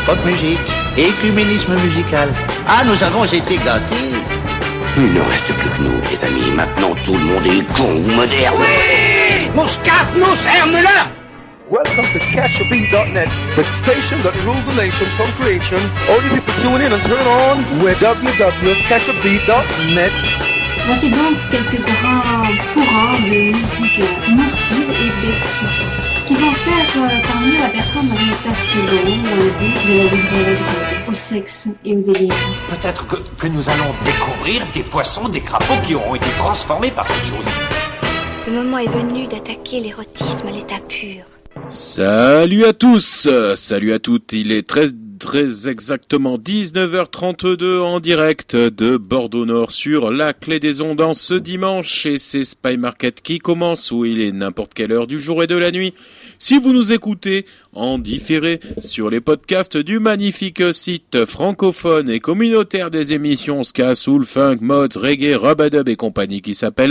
pop musique, écuménisme musical. Ah, nous avons été gâtés. Il ne reste plus que nous, les amis. Maintenant, tout le monde est con ou moderne. Oui! Mouscap, nous, serre-le-là! Welcome to CatchaBeat.net, the station that rules the nation from creation. All you people tune in and turn on with www.CatchaBeat.net. Voici donc quelques grands courants de musique nocive et destructrice qui vont faire parvenir la personne dans un état second dans le but de la livrer à la drogue, au sexe et au délire. Peut-être que nous allons découvrir des poissons, des crapauds qui auront été transformés par cette chose. Le moment est venu d'attaquer l'érotisme à l'état pur. Salut à tous, salut à toutes, il est très exactement 19h32 en direct de Bordeaux Nord sur la Clé des Ondes en ce dimanche et c'est Spy Market qui commence où il est n'importe quelle heure du jour et de la nuit. Si vous nous écoutez en différé sur les podcasts du magnifique site francophone et communautaire des émissions ska, soul, funk, mods, reggae, rubadub et compagnie qui s'appelle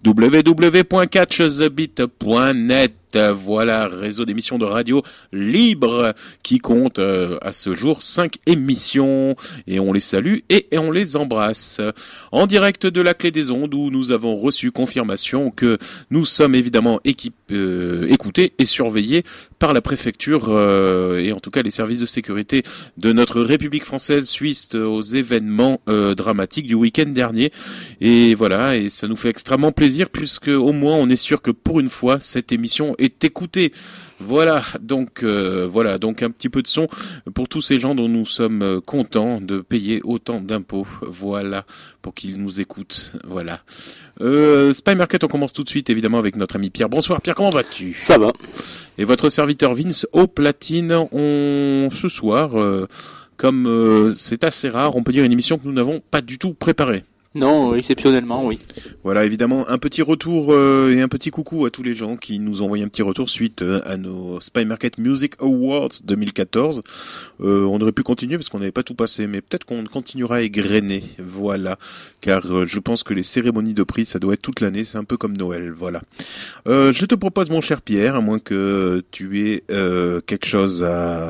www.catchthebeat.net. Voilà, réseau d'émissions de radio libre qui compte à ce jour 5 émissions et on les salue et on les embrasse. En direct de la Clé des Ondes où nous avons reçu confirmation que nous sommes évidemment écoutés et surveillés par la préfecture et en tout cas les services de sécurité de notre République française suite aux événements dramatiques du week-end dernier. Et voilà, et ça nous fait extrêmement plaisir puisque au moins on est sûr que pour une fois cette émission est écoutée. Voilà, donc un petit peu de son pour tous ces gens dont nous sommes contents de payer autant d'impôts. Voilà, pour qu'ils nous écoutent. Voilà. Spy Market, on commence tout de suite évidemment avec notre ami Pierre. Bonsoir Pierre, comment vas-tu ? Ça va. Et votre serviteur Vince au platine. Ce soir, comme c'est assez rare, on peut dire une émission que nous n'avons pas du tout préparée. Non, exceptionnellement, oui. Voilà, évidemment, un petit retour et un petit coucou à tous les gens qui nous ont envoyé un petit retour suite à nos Spy Market Music Awards 2014. On aurait pu continuer parce qu'on n'avait pas tout passé, mais peut-être qu'on continuera à égrener, voilà. Car je pense que les cérémonies de prix, ça doit être toute l'année, c'est un peu comme Noël, voilà. Je te propose, mon cher Pierre, à moins que tu aies quelque chose à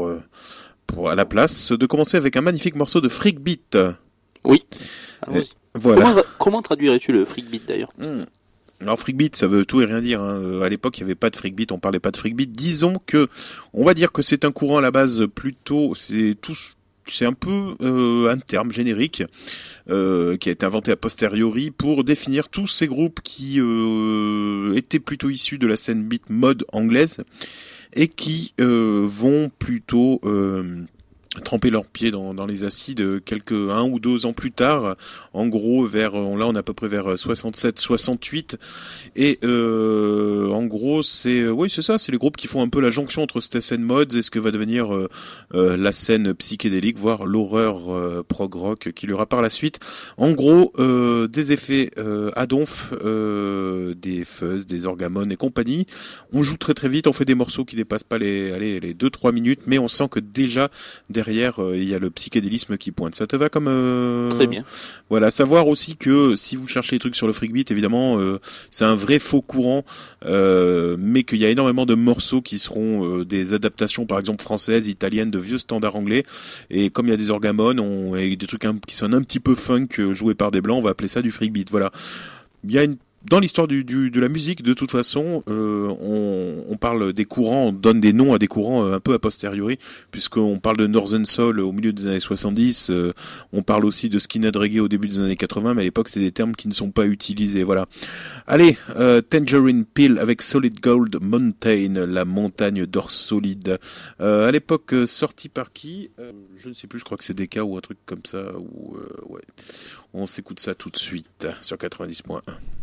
la place, de commencer avec un magnifique morceau de Freak Beat. Oui. Voilà. Comment traduirais-tu le freak beat d'ailleurs ? Alors freak beat, ça veut tout et rien dire. Hein. À l'époque, il n'y avait pas de freak beat, on parlait pas de freak beat. Disons que, on va dire que c'est un courant à la base plutôt, c'est un peu un terme générique qui a été inventé a posteriori pour définir tous ces groupes qui étaient plutôt issus de la scène beat mode anglaise et qui vont plutôt tremper leurs pieds dans les acides 1 ou 2 ans plus tard, en gros là on est à peu près vers 67-68 et en gros c'est ça, c'est les groupes qui font un peu la jonction entre cette scène mods et ce que va devenir la scène psychédélique, voire l'horreur prog rock qu'il y aura par la suite. En gros des effets à donf, des fuzz, des orgamones et compagnie. On joue très très vite, on fait des morceaux qui dépassent pas les 2-3 minutes, mais on sent que déjà derrière il y a le psychédélisme qui pointe. Ça te va comme Très bien. Voilà, savoir aussi que si vous cherchez des trucs sur le freak beat, évidemment c'est un vrai faux courant, mais qu'il y a énormément de morceaux qui seront des adaptations par exemple françaises, italiennes de vieux standards anglais, et comme il y a des orgamones et des trucs qui sonnent un petit peu funk joués par des blancs, on va appeler ça du freak beat. Voilà. Il y a dans l'histoire de la musique, de toute façon, on parle des courants, on donne des noms à des courants un peu a posteriori, puisqu'on parle de Northern Soul au milieu des années 70, on parle aussi de Skinhead Reggae au début des années 80, mais à l'époque c'est des termes qui ne sont pas utilisés, voilà. Allez, Tangerine Pill avec Solid Gold Mountain, la montagne d'or solide. À l'époque, sorti par qui je ne sais plus, je crois que c'est DK ou un truc comme ça, ou ouais. On s'écoute ça tout de suite sur 90.1.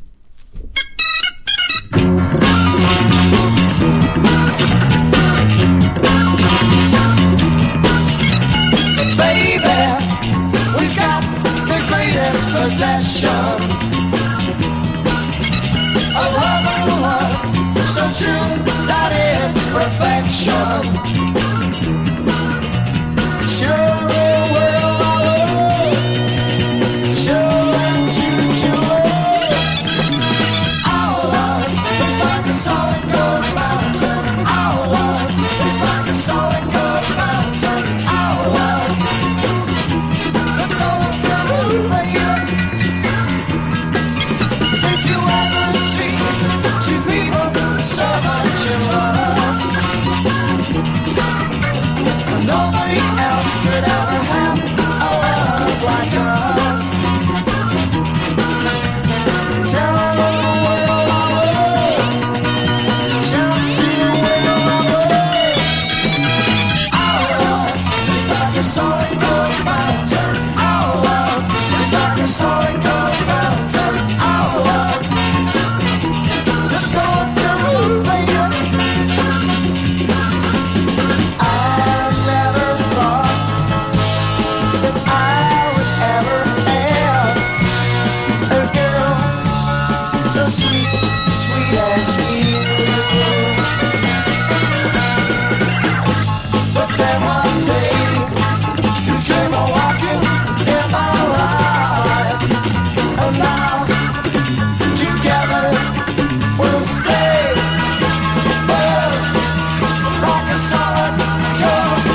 Baby, we got the greatest possession. A love so true that it's perfection. Show the world our love. Show them true love. Our love is like a solid gold mountain. Our love one day you came on walking in my life, and now together we'll stay like a solid gold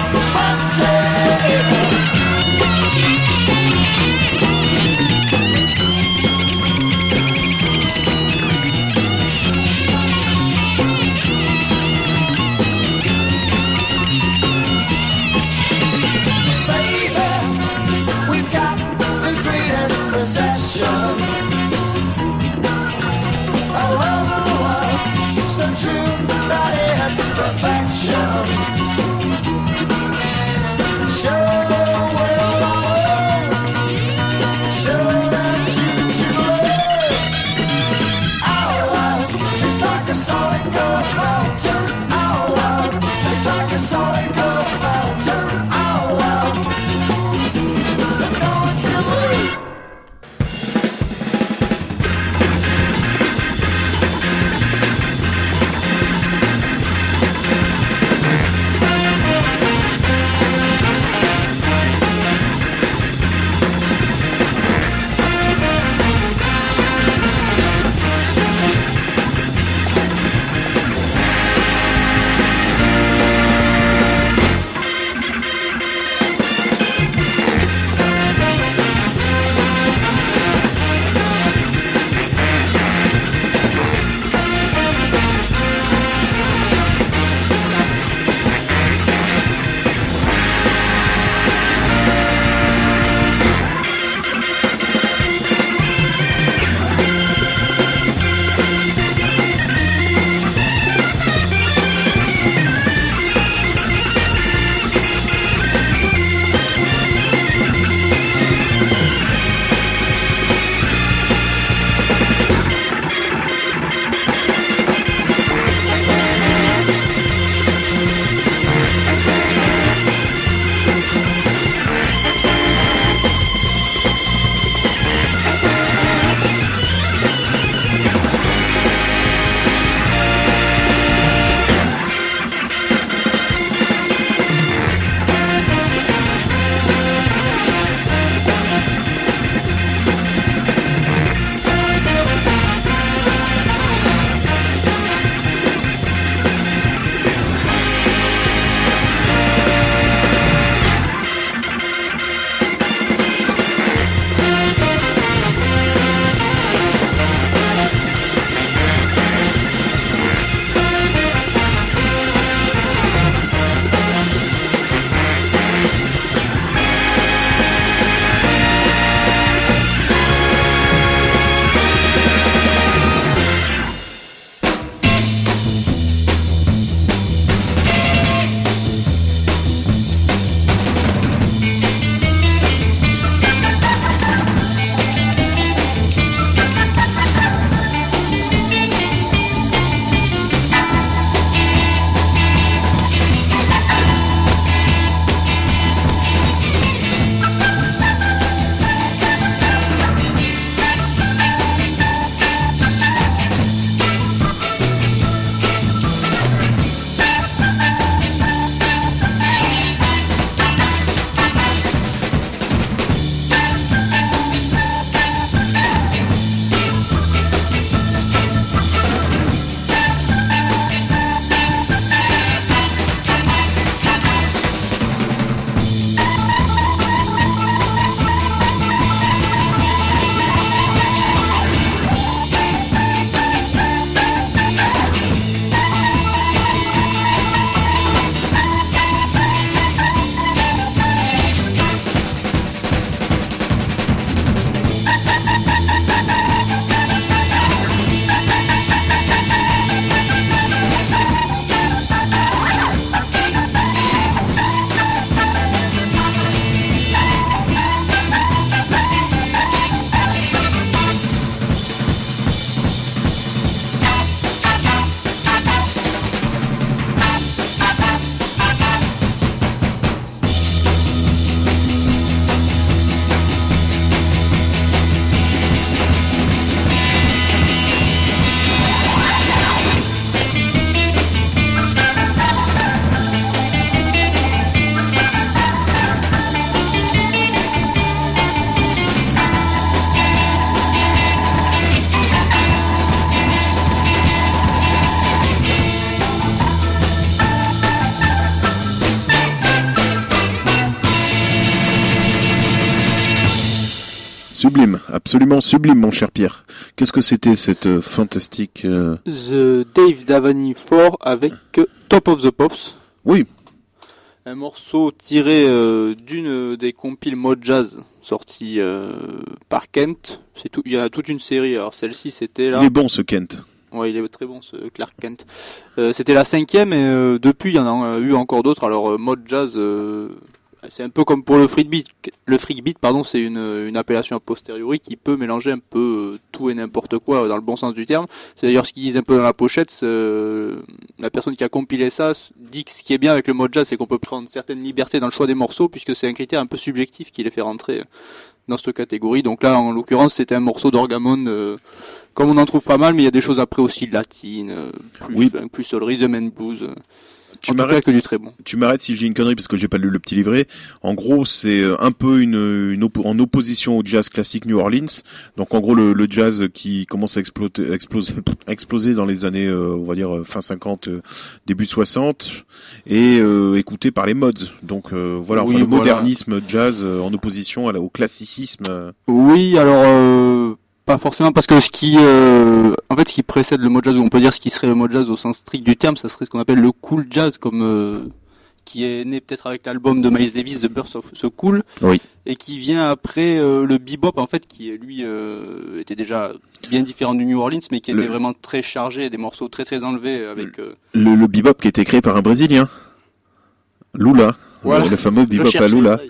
Sublime, absolument sublime, mon cher Pierre. Qu'est-ce que c'était cette fantastique... The Dave Davany 4 avec Top of the Pops. Oui. Un morceau tiré d'une des compiles Mod Jazz sorties par Kent. C'est tout, il y a toute une série. Alors celle-ci c'était là. Il est bon ce Kent. Ouais, il est très bon ce Clark Kent. C'était la 5e et depuis il y en a eu encore d'autres. Alors Mod Jazz, c'est un peu comme pour le freak beat. Le freak beat, pardon, c'est une appellation a posteriori qui peut mélanger un peu tout et n'importe quoi dans le bon sens du terme. C'est d'ailleurs ce qu'ils disent un peu dans la pochette. La personne qui a compilé ça dit que ce qui est bien avec le Mod Jazz, c'est qu'on peut prendre certaines libertés dans le choix des morceaux puisque c'est un critère un peu subjectif qui les fait rentrer dans cette catégorie. Donc là, en l'occurrence, c'était un morceau d'orgamon, comme on en trouve pas mal, mais il y a des choses après aussi latines, plus soul, rhythm and blues. Tu m'arrêtes si je dis une connerie parce que j'ai pas lu le petit livret. En gros, c'est un peu en opposition au jazz classique New Orleans. Donc en gros, le jazz qui commence à exploser dans les années, on va dire fin 50, début 60, et écouté par les mods. Donc voilà, enfin, le modernisme jazz en opposition au classicisme. Oui, alors pas forcément, parce que ce qui précède le mod jazz, ou on peut dire ce qui serait le mod jazz au sens strict du terme, ça serait ce qu'on appelle le cool jazz, comme qui est né peut-être avec l'album de Miles Davis, The Birth of the Cool, oui. Et qui vient après le bebop, en fait, qui lui était déjà bien différent du New Orleans, mais qui était vraiment très chargé, des morceaux très très enlevés avec le bebop qui a été créé par un Brésilien, Lula, voilà. Le fameux bebop à Lula.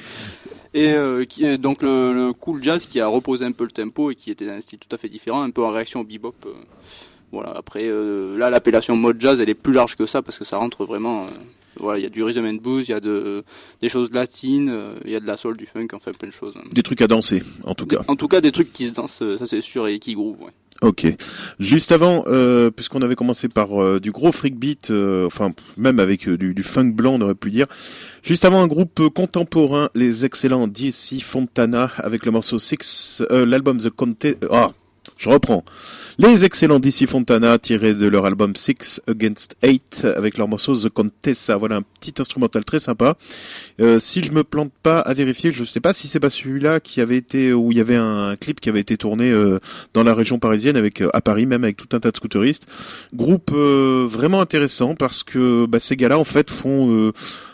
Et qui est donc le cool jazz qui a reposé un peu le tempo et qui était un style tout à fait différent, un peu en réaction au bebop. Voilà. Après, là, l'appellation mod jazz, elle est plus large que ça parce que ça rentre vraiment. Voilà, il y a du rhythm and blues, il y a des choses latines, il y a de la soul, du funk, enfin plein de choses. Des trucs à danser, en tout cas. En tout cas, des trucs qui se dansent, ça c'est sûr, et qui groove. Ouais. Ok. Juste avant, puisqu'on avait commencé par du gros freak beat, enfin même avec du funk blanc, on aurait pu dire. Juste avant, un groupe contemporain, les excellents DC Fontana, avec le morceau l'album The Contest. Je reprends. Les excellents DC Fontana, tirés de leur album 6 Against 8, avec leur morceau The Contessa. Voilà un petit instrumental très sympa. Si je me plante pas à vérifier, je sais pas si c'est pas celui-là qui avait été, où il y avait un clip qui avait été tourné dans la région parisienne, avec à Paris même, avec tout un tas de scooteristes. Groupe vraiment intéressant parce que ces gars-là en fait font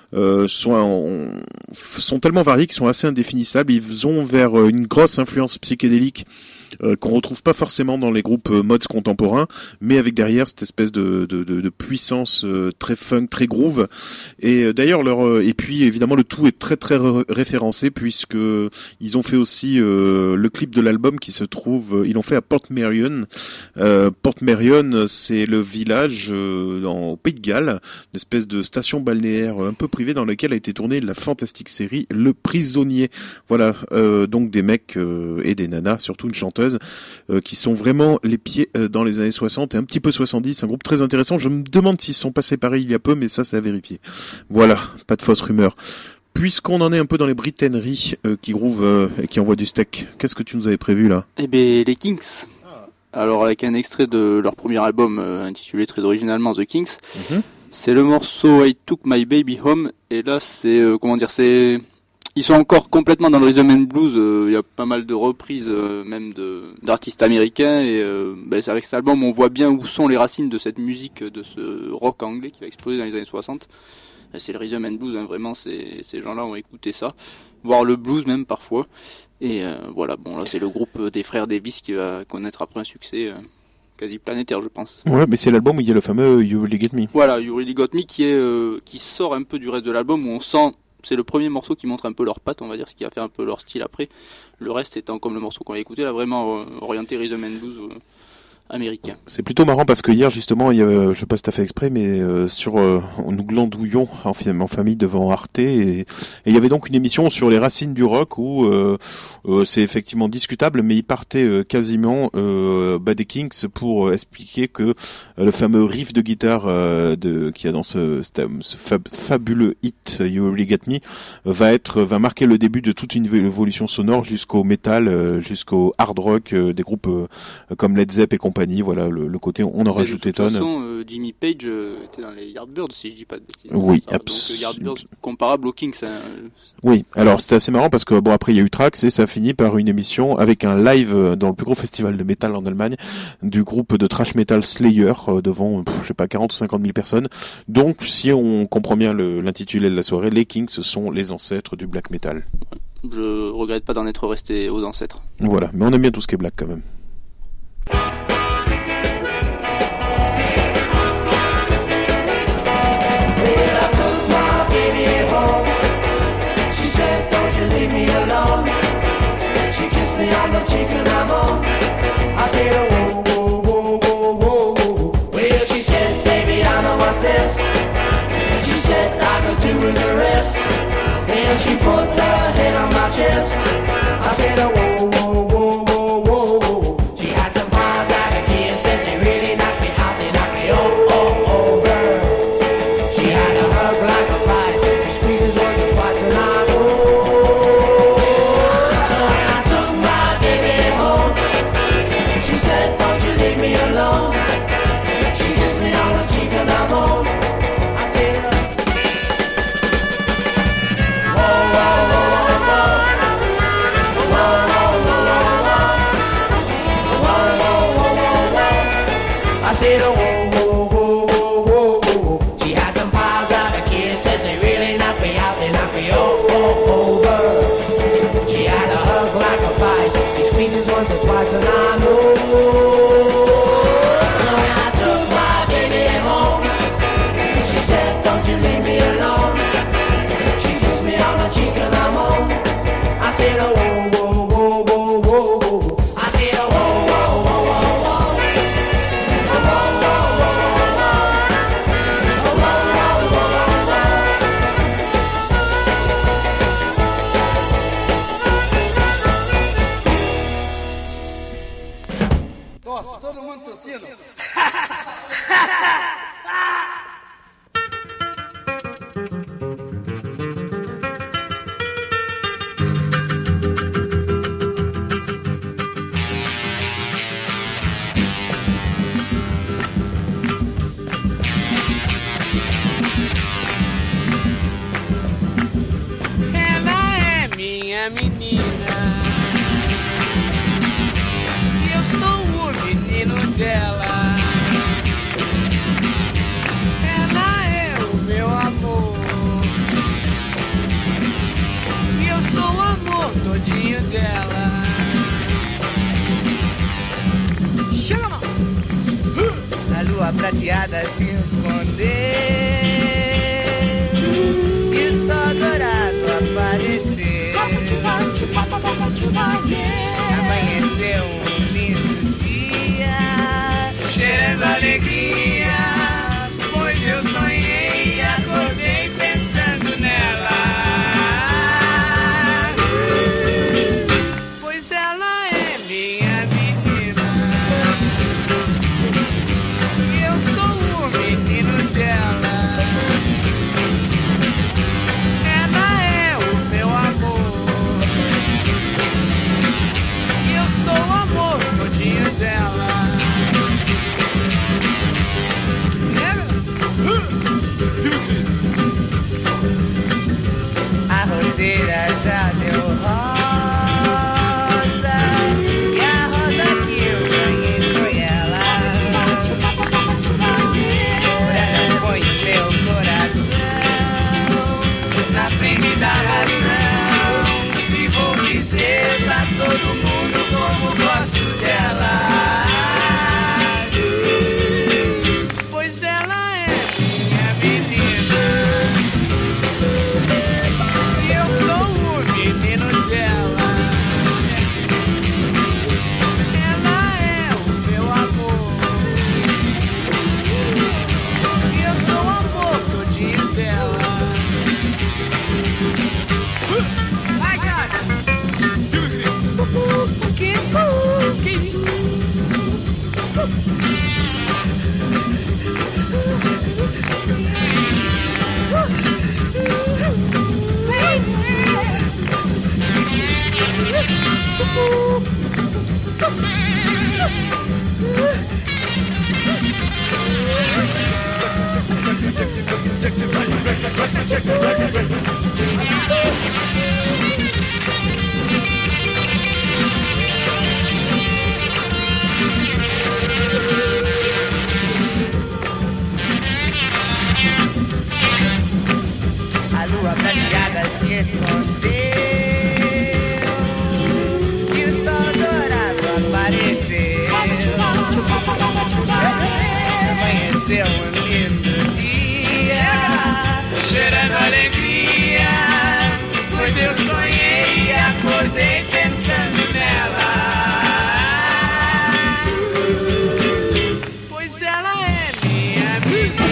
sont tellement variés qu'ils sont assez indéfinissables. Ils ont vers une grosse influence psychédélique qu'on retrouve pas forcément dans les groupes mods contemporains, mais avec derrière cette espèce de puissance très funk, très groove. Et d'ailleurs et puis évidemment le tout est très très référencé puisque ils ont fait aussi le clip de l'album qui se trouve, ils l'ont fait à Portmeirion. Portmeirion, c'est le village au Pays de Galles, une espèce de station balnéaire un peu privée dans laquelle a été tournée la fantastique série Le Prisonnier. Voilà, donc des mecs et des nanas, surtout une chanteuse, qui sont vraiment les pieds dans les années 60 et un petit peu 70, un groupe très intéressant. Je me demande s'ils sont pas séparés il y a peu, mais ça c'est à vérifier. Voilà, pas de fausses rumeurs. Puisqu'on en est un peu dans les britanneries qui groovent et qui envoient du steak, qu'est-ce que tu nous avais prévu là ? Eh ben les Kings. Alors avec un extrait de leur premier album intitulé très originalement The Kings. C'est le morceau I Took My Baby Home, et là c'est ils sont encore complètement dans le rhythm and blues. Il y a pas mal de reprises même d'artistes américains, et c'est avec cet album on voit bien où sont les racines de cette musique, de ce rock anglais qui va exploser dans les années 60. Et c'est le rhythm and blues, hein, vraiment ces gens-là ont écouté ça, voire le blues même parfois. Et voilà, bon là c'est le groupe des frères Davis qui va connaître après un succès quasi planétaire, je pense. Ouais, mais c'est l'album où il y a le fameux You Really Got Me. Voilà, You Really Got Me qui sort un peu du reste de l'album, où on sent, c'est le premier morceau qui montre un peu leurs pattes, on va dire, ce qui va faire un peu leur style après. Le reste étant comme le morceau qu'on va écouter, là vraiment orienté rhythm and blues américain. C'est plutôt marrant parce que hier justement, il y avait, je sais pas si t'as fait exprès, mais nous glandouillions en famille devant Arte, et il y avait donc une émission sur les racines du rock où c'est effectivement discutable, mais il partait quasiment des Kings pour expliquer que le fameux riff de guitare qu'il y a dans ce fabuleux hit You Really Got Me va marquer le début de toute une évolution sonore jusqu'au metal, jusqu'au hard rock des groupes comme Led Zepp et compagnie. compagnie. Voilà, le côté on en rajoute des tonnes. De toute façon, Jimmy Page était dans les Yardbirds, si je dis pas de bêtises. Oui, absolument. Donc Yardbirds comparable aux Kings. Oui, alors c'était assez marrant parce que bon après il y a eu Trax et ça finit par une émission avec un live dans le plus gros festival de métal en Allemagne du groupe de thrash metal Slayer devant je sais pas 40 ou 50 000 personnes. Donc si on comprend bien l'intitulé de la soirée, les Kings sont les ancêtres du black metal. Je regrette pas d'en être resté aux ancêtres. Voilà, mais on aime bien tout ce qui est black quand même. Leave me alone. She kissed me on the cheek and I'm on. I said, oh, whoa, whoa, whoa, whoa, whoa. Well, she said, baby, I know what's best. She said, I could do with the rest. And she put her head on my chest. I said, oh, whoa, whoa, whoa, whoa, whoa, whoa. She had some fire like a kid, says they really knocked me out, they knocked me over. She had a hug like a prize. She squeezes once or twice and I go. She kissed me on the cheek and I'm on. I said, whoa, whoa, whoa, whoa, whoa, whoa, whoa, whoa, whoa. I said, whoa, whoa, whoa, whoa, whoa, whoa. She had some pile, got a kid, says they really knocked me out, they knocked me over. She had a hug like a vice. She squeezes once or twice and I know. Don't you leave me alone. She kissed me on the cheek and I'm on. I said, oh, whoa, whoa, whoa, whoa, whoa, whoa. I said, oh, whoa, whoa, whoa, whoa, whoa. Oh, whoa, whoa, whoa, whoa. Oh, whoa, whoa, whoa, whoa. Tosse, todo mundo tossindo. Menina, e eu sou o menino dela. Ela é o meu amor, e eu sou o amor todinho dela. Chama! A lua prateada se esconder e só dourado aparecer. Amanheceu um lindo dia, cheirando alegria, pois eu sonhei e acordei pensando nela. Pois ela é minha menina, e eu sou o menino dela. Ela é o meu amor, sou o amor todinho dela. a roseira já deu rosa, e a rosa que eu ganhei foi ela. Ela põe meu coração na frente da razão, e vou dizer pra todo mundo como gosto dela. Pois ela é minha menina, e eu sou o menino dela. Ela é o meu amor, e eu sou o amor todinho dela. Vai, Jorge! terra se escondeu e o sol dourado apareceu. Amanheceu um lindo dia, cheirando alegria, pois eu sonhei e acordei pensando nela. Pois ela é minha menina.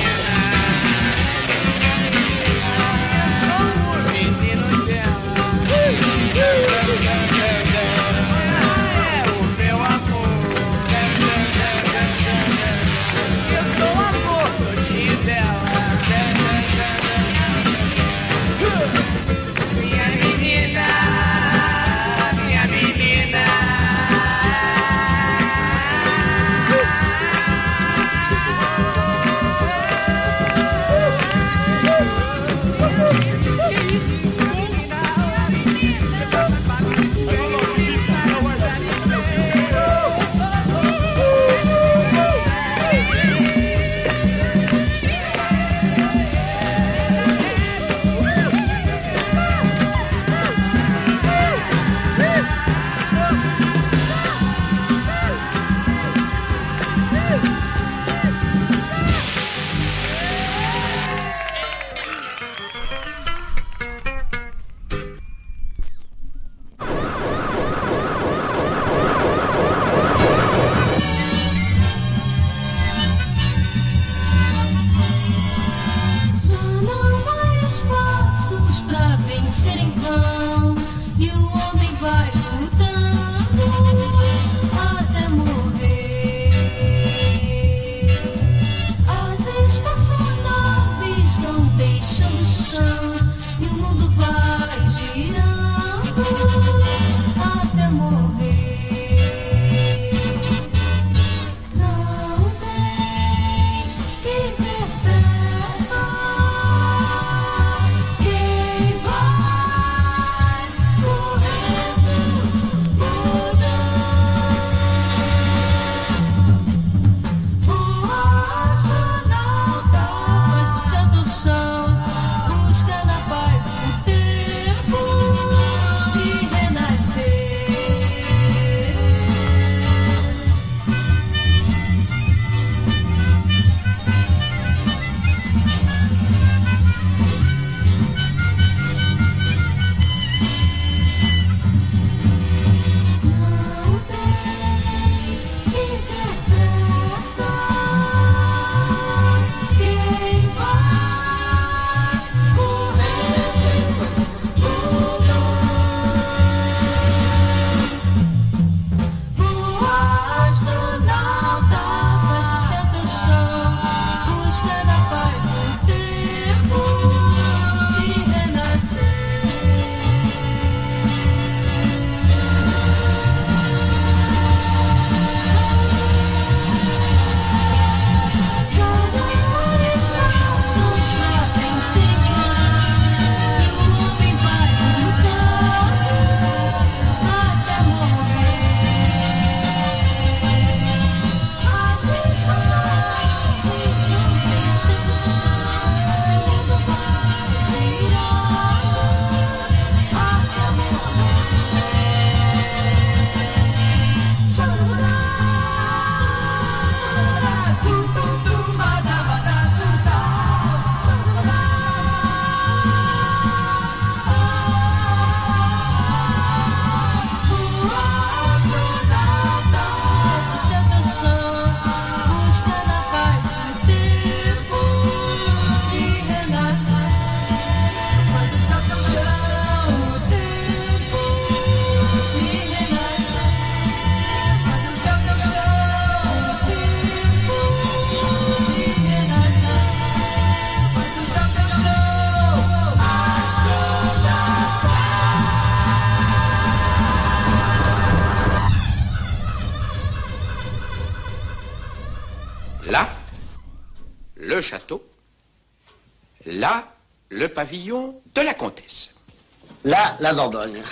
le château. Là, le pavillon de la comtesse. Là, la Dordogne.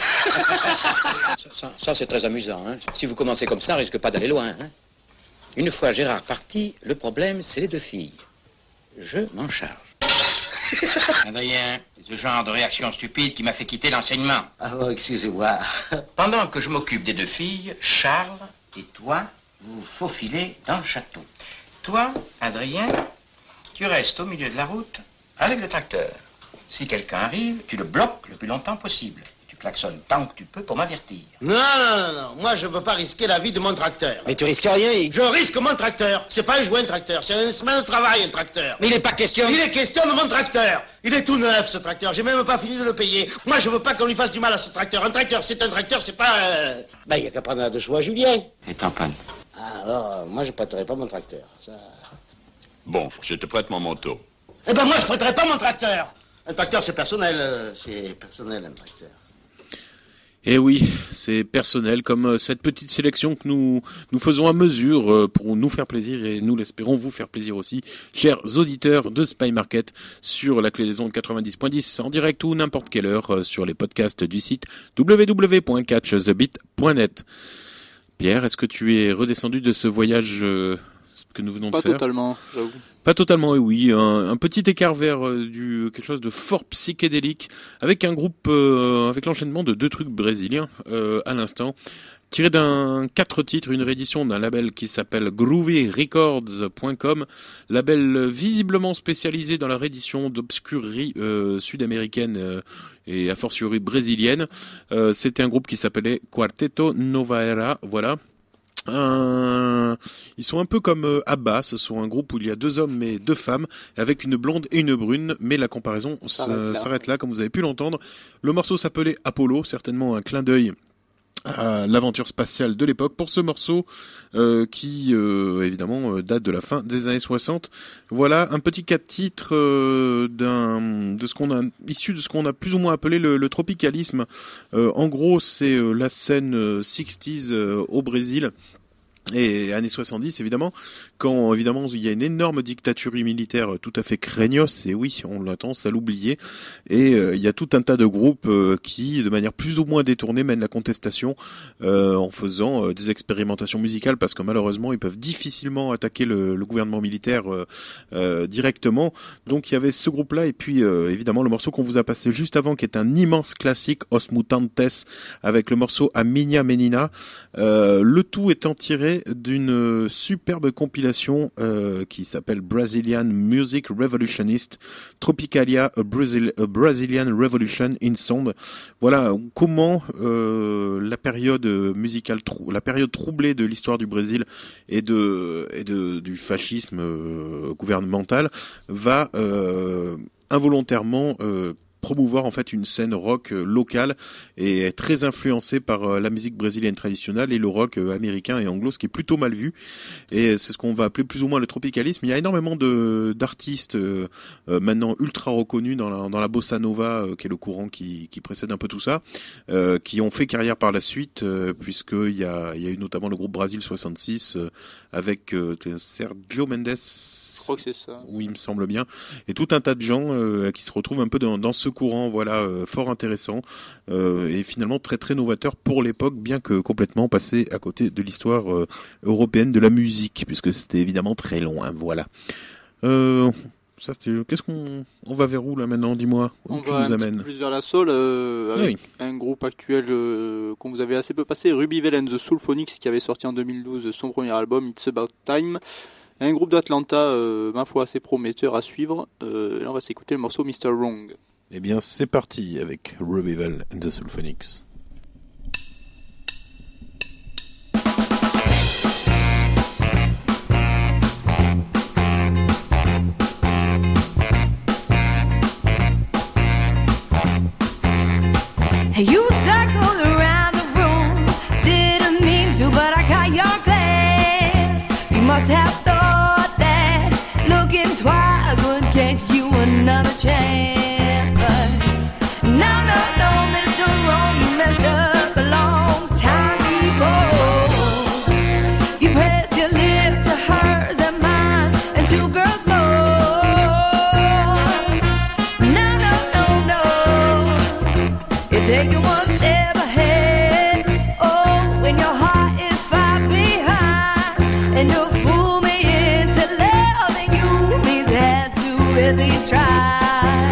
Ça c'est très amusant. Hein. Si vous commencez comme ça, on risque pas d'aller loin. Hein. Une fois Gérard parti, le problème, c'est les deux filles. Je m'en charge. Adrien, c'est ce genre de réaction stupide qui m'a fait quitter l'enseignement. Ah bon, excusez-moi. Pendant que je m'occupe des deux filles, Charles et toi, vous faufilez dans le château. Toi, Adrien, tu restes au milieu de la route avec le tracteur. Si quelqu'un arrive, tu le bloques le plus longtemps possible. Tu klaxonnes tant que tu peux pour m'avertir. Non. Moi, je veux pas risquer la vie de mon tracteur. Mais tu risques rien, Yves. Je risque mon tracteur. C'est pas un jouet, un tracteur. C'est un instrument de travail, un tracteur. Mais il n'est pas question... Il est question de mon tracteur. Il est tout neuf, ce tracteur. J'ai même pas fini de le payer. Moi, je veux pas qu'on lui fasse du mal à ce tracteur. Un tracteur, c'est un tracteur, c'est pas... Ben, il y a qu'à prendre la de choix, Julien. Et en panne. Alors, moi, je prêterai pas mon tracteur. Ça... Bon, je te prête mon manteau. Eh ben, moi, je prêterai pas mon tracteur. Un tracteur, c'est personnel. C'est personnel, un tracteur. Et oui, c'est personnel, comme cette petite sélection que nous faisons à mesure pour nous faire plaisir et nous l'espérons vous faire plaisir aussi, chers auditeurs de Spy Market, sur la clé des ondes 90.10 en direct ou n'importe quelle heure sur les podcasts du site www.catchthebit.net. Pierre, est-ce que tu es redescendu de ce voyage que nous venons de faire? Pas totalement, j'avoue. Pas totalement, et oui, un petit écart vers quelque chose de fort psychédélique, avec un groupe, avec l'enchaînement de deux trucs brésiliens à l'instant, tiré d'un 4 titres, une réédition d'un label qui s'appelle groovyrecords.com, label visiblement spécialisé dans la réédition d'obscureries sud-américaines et a fortiori brésiliennes. C'était un groupe qui s'appelait Quarteto Nova Era, voilà. Ils sont un peu comme ABBA, ce sont un groupe où il y a 2 hommes et 2 femmes, avec une blonde et une brune, mais la comparaison s'arrête là, comme vous avez pu l'entendre. Le morceau s'appelait Apollo, certainement un clin d'œil à l'aventure spatiale de l'époque pour ce morceau qui évidemment date de la fin des années 60. Voilà un petit 4 titres issu de ce qu'on a plus ou moins appelé le tropicalisme. En gros, c'est la scène 60s au Brésil. Et années 70, évidemment, quand évidemment il y a une énorme dictature militaire tout à fait craignos, et oui, on a tendance à l'oublier, et il y a tout un tas de groupes qui, de manière plus ou moins détournée, mènent la contestation en faisant des expérimentations musicales, parce que malheureusement, ils peuvent difficilement attaquer le gouvernement militaire directement. Donc il y avait ce groupe-là, et puis évidemment le morceau qu'on vous a passé juste avant, qui est un immense classique, Os Mutantes, avec le morceau A Minha Menina, le tout étant tiré d'une superbe compilation qui s'appelle Brazilian Music Revolutionist, Tropicalia, a Brazilian Revolution in Sound. Voilà comment la période musicale, la période troublée de l'histoire du Brésil et du fascisme gouvernemental va involontairement promouvoir en fait une scène rock locale et est très influencée par la musique brésilienne traditionnelle et le rock américain et anglo, ce qui est plutôt mal vu, et c'est ce qu'on va appeler plus ou moins le tropicalisme. Il y a énormément d'artistes maintenant ultra reconnus dans la bossa nova, qui est le courant qui précède un peu tout ça, qui ont fait carrière par la suite, puisqu'il y a eu notamment le groupe Brasil 66 avec Sergio Mendes. Je crois que c'est ça. Oui, il me semble bien. Et tout un tas de gens qui se retrouvent un peu dans ce courant, voilà, fort intéressant et finalement très très novateur pour l'époque, bien que complètement passé à côté de l'histoire européenne de la musique, puisque c'était évidemment très loin, voilà. Ça, qu'est-ce qu'on va vers où là maintenant, dis-moi, où tu nous amènes? Plus vers la soul, avec un groupe actuel qu'on vous avait assez peu passé, Rubyville and the Soulphonics, qui avait sorti en 2012 son premier album It's About Time. Un groupe d'Atlanta, ma foi, assez prometteur à suivre. Là, on va s'écouter le morceau Mr. Wrong. Eh bien, c'est parti avec Rubyville and the Soulphonics. Hey, you circled around the room, didn't mean to, but I caught your glance. You must have thought that looking twice would get you another chance. But no, no, no, Mr. Wrong, you messed up a long time before. You pressed your lips to hers and mine and 2 girls more. No, no, no, no, you're taking one step ahead. Oh, when your heart is far behind, and you'll fool me into loving you means had to at least try.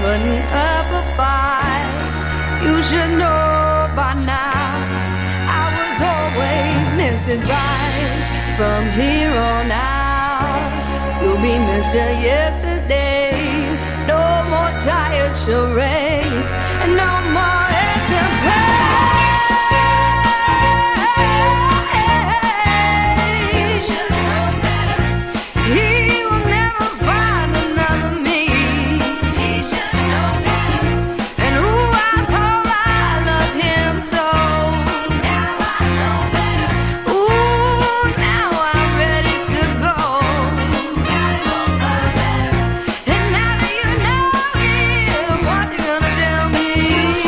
putting up a fight. You should know by now I was always Mrs. Right. From here on out, you'll be Mr. Yesterday. No more tired charades and no more escapades. You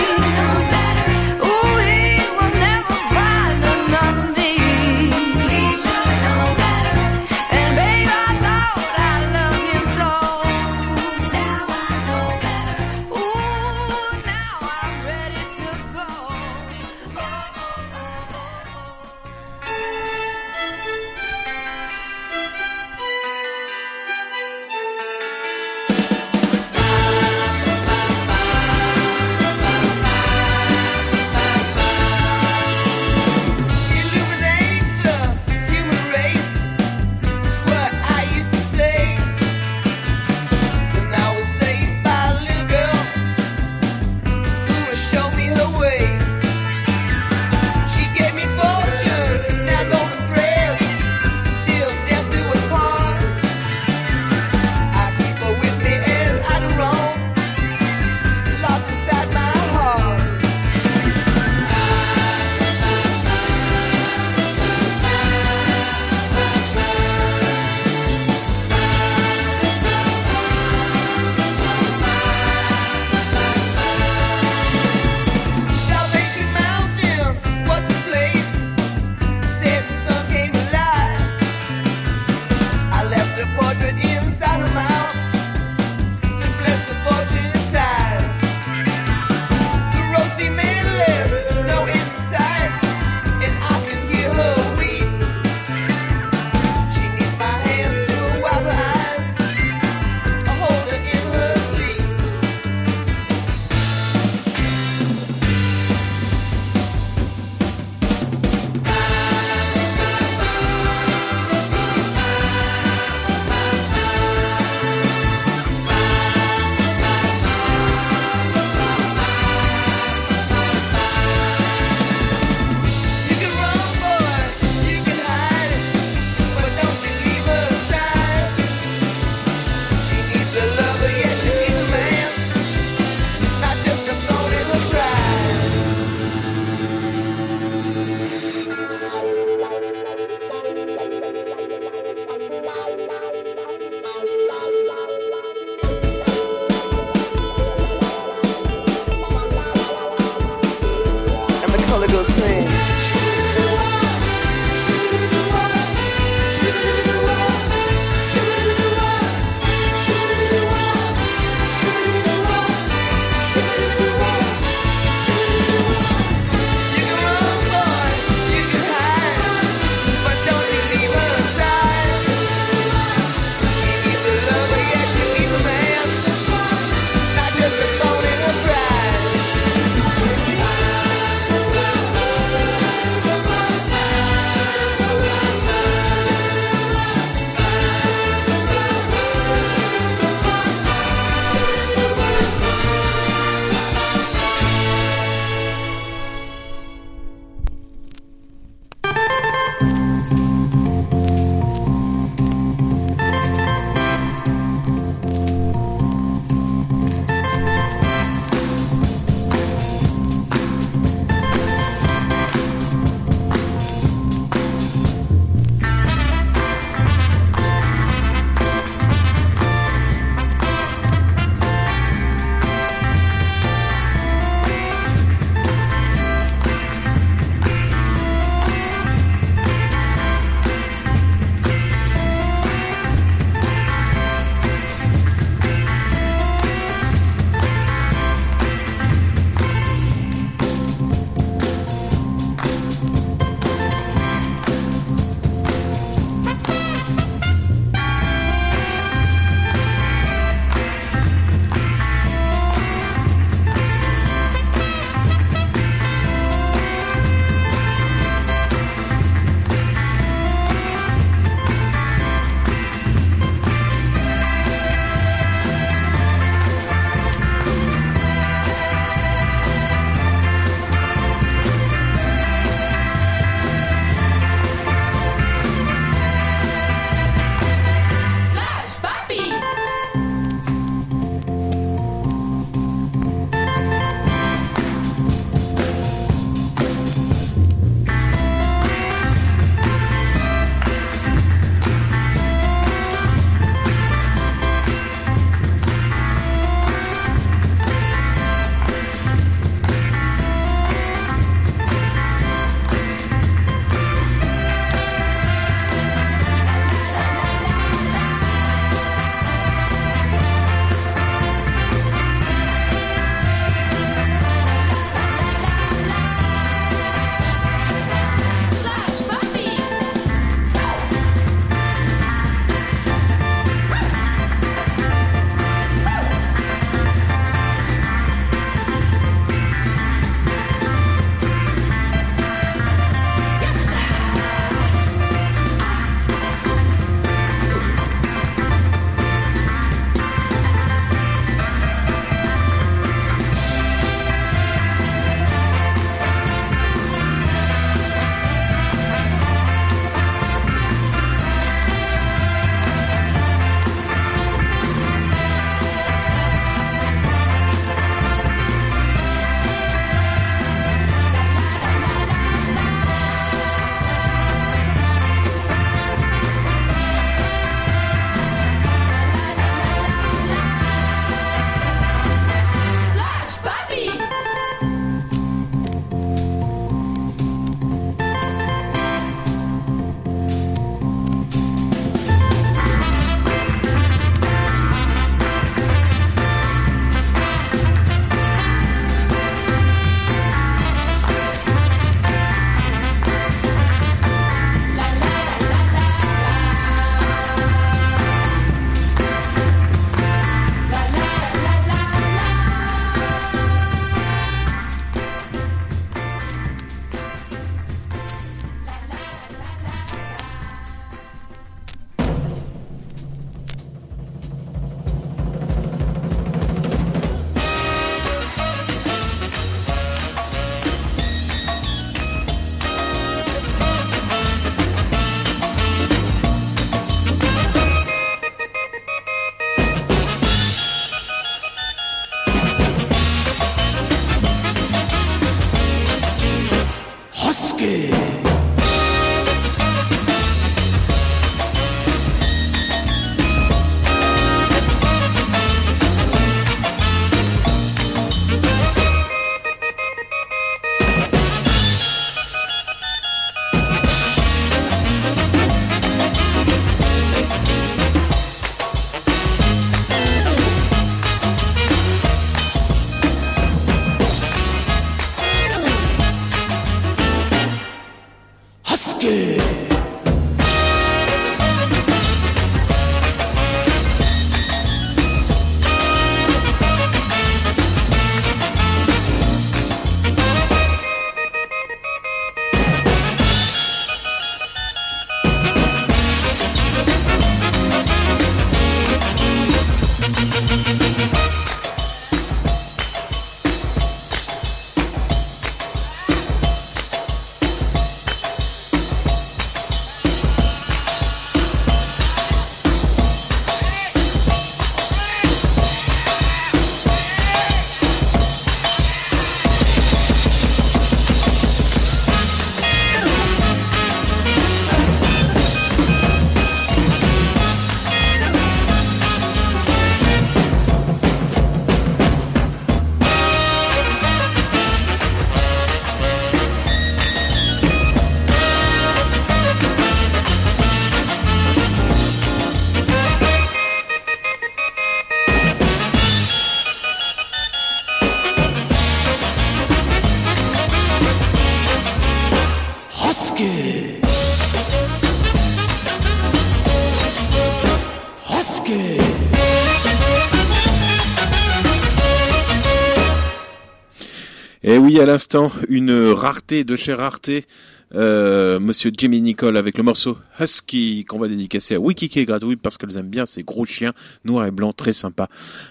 Et oui, à l'instant, une rareté de chez rareté. Monsieur Jimmy Nicole avec le morceau Husky qu'on va dédicacer à Wikiki et Gradouille parce qu'elles aiment bien ces gros chiens noirs et blancs très sympas.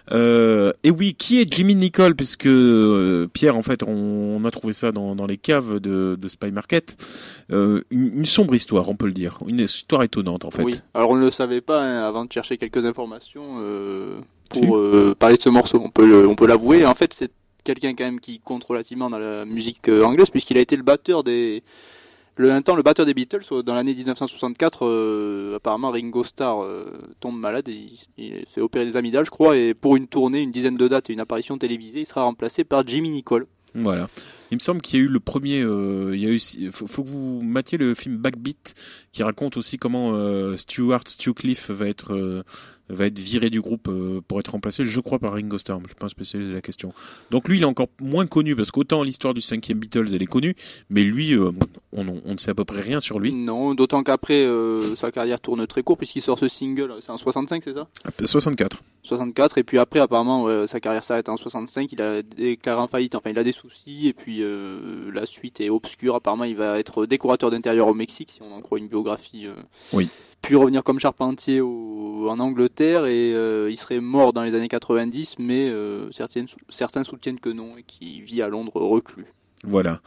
Et oui, qui est Jimmy Nicole, puisque Pierre, en fait, on a trouvé ça dans les caves de Spy Market. Une sombre histoire, on peut le dire, une histoire étonnante en fait. Oui. Alors on ne le savait pas avant de chercher quelques informations pour parler de ce morceau. On peut l'avouer. En fait, c'est quelqu'un quand même qui compte relativement dans la musique anglaise puisqu'il a été le batteur des Beatles. Dans l'année 1964, apparemment Ringo Starr tombe malade et il s'est opéré des amygdales, je crois, et pour une tournée, une dizaine de dates et une apparition télévisée, il sera remplacé par Jimmy Nicole. Voilà. Il me semble qu'il y a eu le premier. Faut que vous matiez le film Backbeat qui raconte aussi comment Stuart Sutcliffe va être viré du groupe pour être remplacé, je crois, par Ringo Starr. Je suis pas un spécialiste de la question. Donc lui, il est encore moins connu parce qu'autant l'histoire du 5e Beatles, elle est connue, mais lui, on ne sait à peu près rien sur lui. Non, d'autant qu'après sa carrière tourne très court puisqu'il sort ce single. C'est en 65, c'est ça ? 64. 64, et puis après, apparemment, sa carrière s'arrête en 65. Il a déclaré en faillite. Enfin, il a des soucis et puis la suite est obscure. Apparemment, il va être décorateur d'intérieur au Mexique, si on en croit une biographie. Oui. Puis revenir comme charpentier en Angleterre et il serait mort dans les années 90, mais certains soutiennent que non et qu'il vit à Londres reclus. Voilà.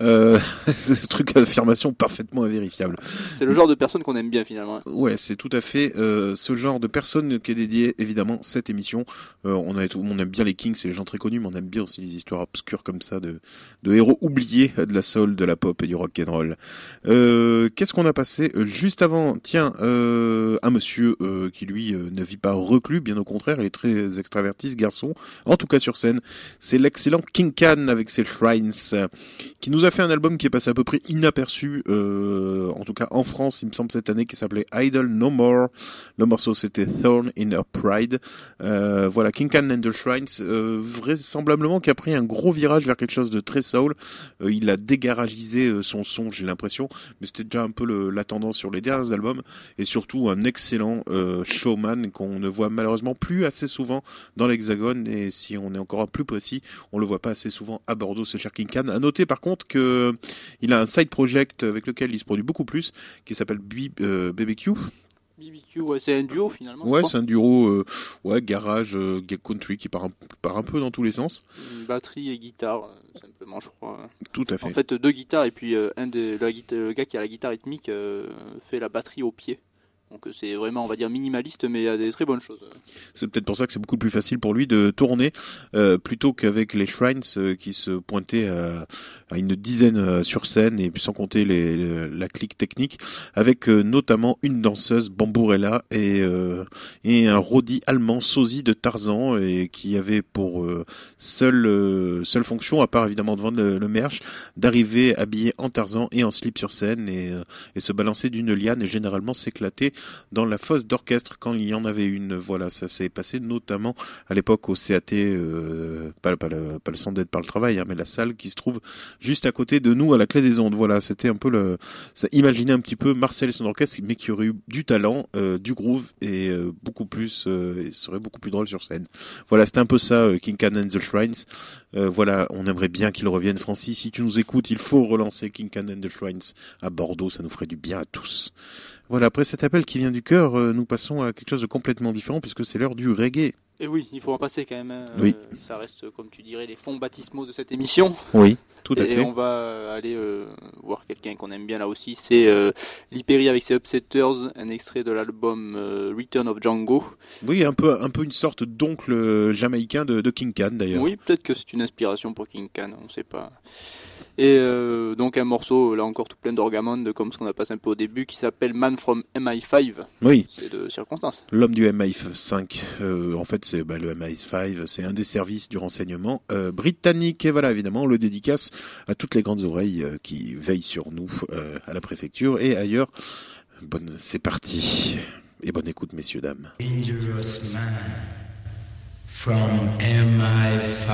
C'est un truc d'affirmation parfaitement invérifiable. C'est le genre de personne qu'on aime bien finalement. Ouais, c'est tout à fait ce genre de personne qui est dédié évidemment cette émission. On aime bien les Kings, c'est les gens très connus, mais on aime bien aussi les histoires obscures comme ça de héros oubliés de la soul, de la pop et du rock and roll. Qu'est-ce qu'on a passé juste avant? Tiens, un monsieur qui lui ne vit pas reclus, bien au contraire, il est très extraverti ce garçon. En tout cas sur scène, c'est l'excellent King Can avec ses Shrines, qui nous a fait un album qui est passé à peu près inaperçu, en tout cas en France, il me semble cette année, qui s'appelait Idle No More. Le morceau c'était Thorn in Her Pride. Voilà, King Can and the Shrines, vraisemblablement qui a pris un gros virage vers quelque chose de très soul. Il a dégaragisé son son, j'ai l'impression, mais c'était déjà un peu la tendance sur les derniers albums, et surtout un excellent showman qu'on ne voit malheureusement plus assez souvent dans l'Hexagone, et si on est encore plus précis, on le voit pas assez souvent à Bordeaux, ce cher King Can. À noter par contre que il a un side project avec lequel il se produit beaucoup plus, qui s'appelle BBQ. BBQ, ouais, c'est un duo finalement. Ouais, c'est un duo, garage, country qui part un peu dans tous les sens. Une batterie et guitare, simplement, je crois. Tout à fait. En fait, 2 guitares et puis le gars qui a la guitare rythmique fait la batterie au pied. Donc c'est vraiment, on va dire, minimaliste, mais il y a des très bonnes choses. C'est peut-être pour ça que c'est beaucoup plus facile pour lui de tourner plutôt qu'avec les Shrines qui se pointaient à une dizaine sur scène, et puis sans compter la clique technique, avec notamment une danseuse Bambourella et un roadie allemand, sosie de Tarzan, et qui avait pour seule fonction, à part évidemment de vendre le merch, d'arriver habillé en Tarzan et en slip sur scène et se balancer d'une liane et généralement s'éclater dans la fosse d'orchestre quand il y en avait une. Voilà, ça s'est passé notamment à l'époque au CAT, pas le centre d'aide par le travail, mais la salle qui se trouve juste à côté de nous à la Clé des Ondes. Voilà, c'était un peu ça imaginait un petit peu Marcel et son orchestre, mais qui aurait eu du talent, du groove et beaucoup plus, et serait beaucoup plus drôle sur scène. Voilà, c'était un peu ça, King Can and the Shrines. Voilà, on aimerait bien qu'il revienne. Francis, si tu nous écoutes, il faut relancer King Can and the Shrines à Bordeaux, ça nous ferait du bien à tous. Voilà, après cet appel qui vient du cœur, nous passons à quelque chose de complètement différent puisque c'est l'heure du reggae. Et oui, il faut en passer quand même. Oui. Ça reste, comme tu dirais, les fonds baptismaux de cette émission. Oui, tout à fait. Et on va aller voir quelqu'un qu'on aime bien là aussi. C'est Lee Perry avec ses Upsetters, un extrait de l'album Return of Django. Oui, un peu une sorte d'oncle jamaïcain de King Can d'ailleurs. Oui, peut-être que c'est une inspiration pour King Can, on ne sait pas. Et donc un morceau, là encore tout plein d'orgamonde, comme ce qu'on a passé un peu au début, qui s'appelle Man from MI5. Oui. C'est de circonstance. L'homme du MI5. En fait, c'est le MI5, c'est un des services du renseignement britannique. Et voilà, évidemment, on le dédicace à toutes les grandes oreilles qui veillent sur nous à la préfecture et ailleurs. C'est parti. Et bonne écoute, messieurs, dames. Dangerous man from MI5.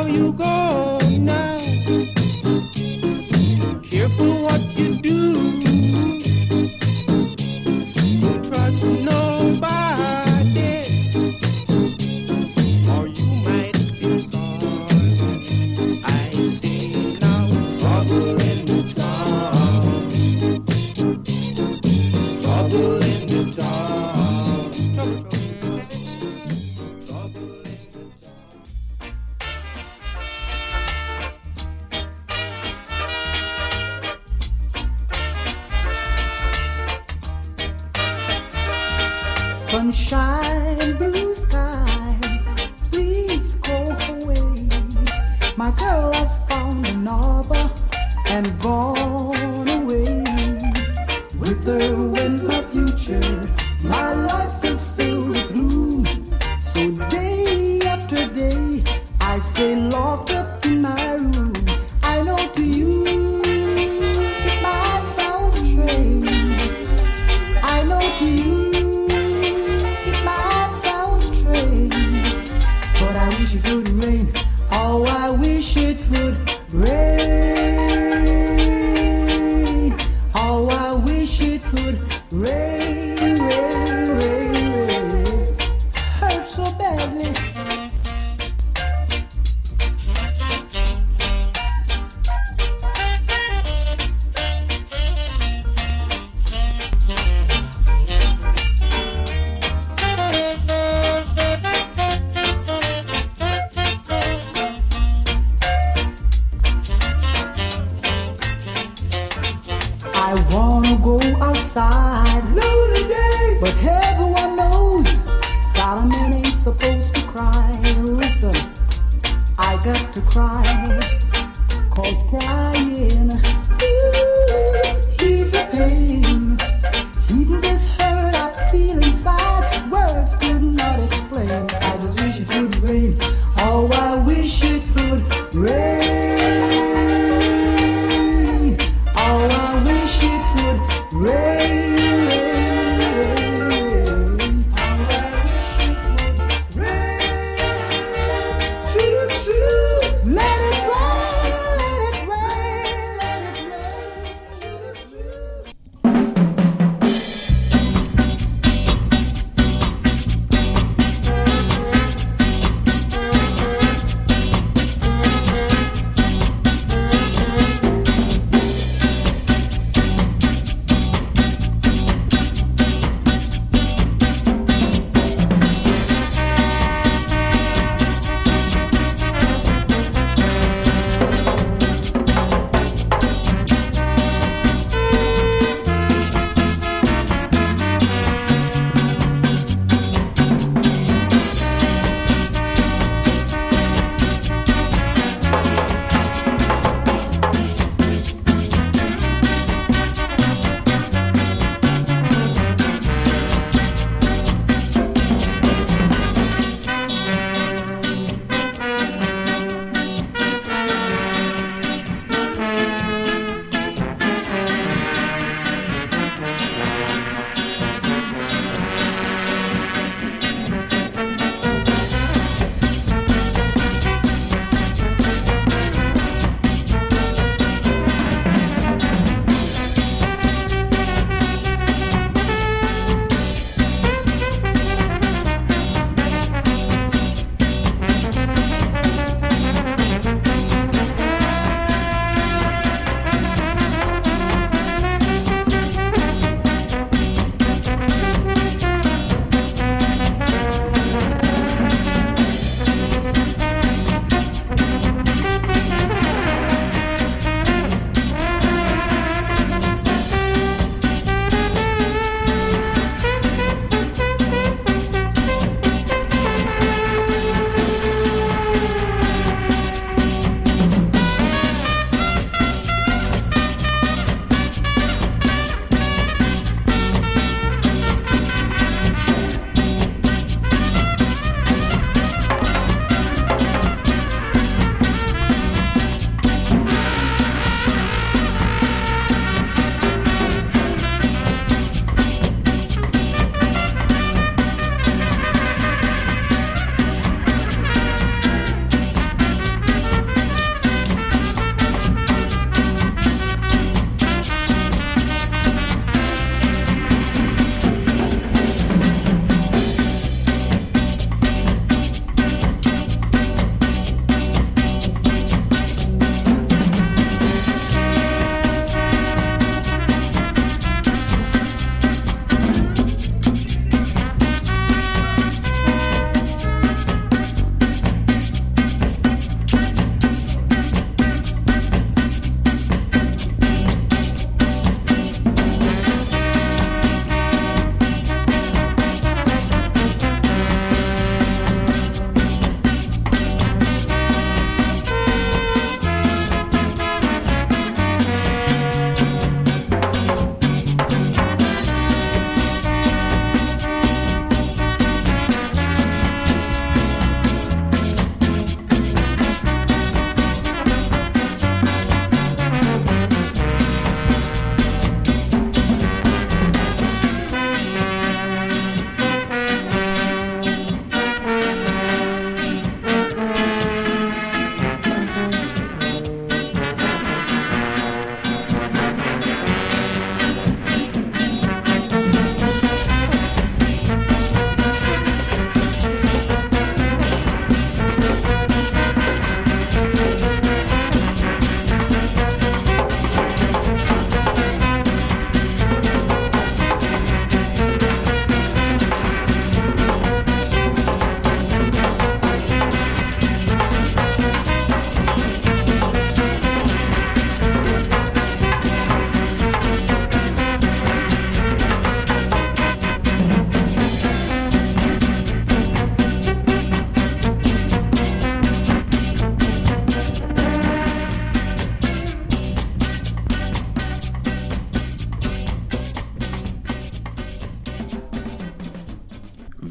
you go now. Careful what you do. Don't trust nobody, or you might be sorry. I say now, trouble in the town. Trouble in the town. Trouble in the Sunshine, blue skies, please go away. My girl has found another and gone away. With her went my future, my life is filled with gloom. So day after day, I stay locked up in my room. I know to you, it might sound strange. I know to you, but I wish it would rain. Oh, I wish it would rain. Oh, I wish it would rain, rain, rain, rain. Hurt so badly. I wanna go outside, lonely days, but everyone knows that a man ain't supposed to cry. Listen, I got to cry, 'cause crying is a pain. Even this hurt I feel inside, words could not explain. I just wish it would rain. Oh, I wish it would rain. Oh, I wish it would rain, rain, rain. Oh, I wish it would rain. Choo, choo. Let it rain, let it rain, let it rain. Choo, choo.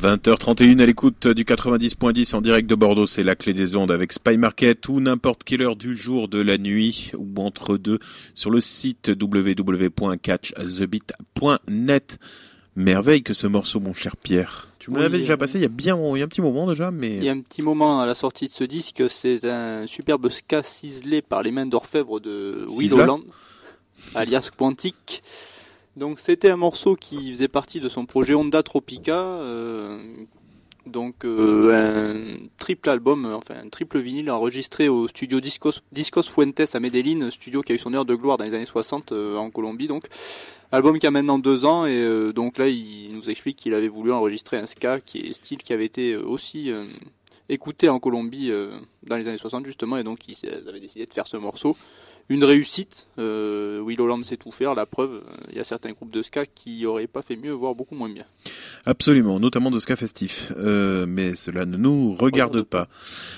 20h31 à l'écoute du 90.10 en direct de Bordeaux, c'est la clé des ondes avec Spy Market ou n'importe quelle heure du jour, de la nuit ou entre deux sur le site www.catchthebeat.net. Merveille que ce morceau, mon cher Pierre. Tu me l'avais déjà passé il y a un petit moment déjà, mais... Il y a un petit moment à la sortie de ce disque, c'est un superbe ska ciselé par les mains d'orfèvre de Will Holland, alias Quantic. Donc c'était un morceau qui faisait partie de son projet Onda Tropica, un triple album, enfin un triple vinyle enregistré au studio Discos Fuentes à Medellín, studio qui a eu son heure de gloire dans les années 60 en Colombie donc. Album qui a maintenant 2 ans et donc là il nous explique qu'il avait voulu enregistrer un ska qui est style qui avait été aussi écouté en Colombie dans les années 60 justement et donc il avait décidé de faire ce morceau. Une réussite, Will Holland sait tout faire, la preuve, il y a certains groupes de ska qui n'auraient pas fait mieux, voire beaucoup moins bien. Absolument, notamment de ska festif, mais cela ne nous regarde pas.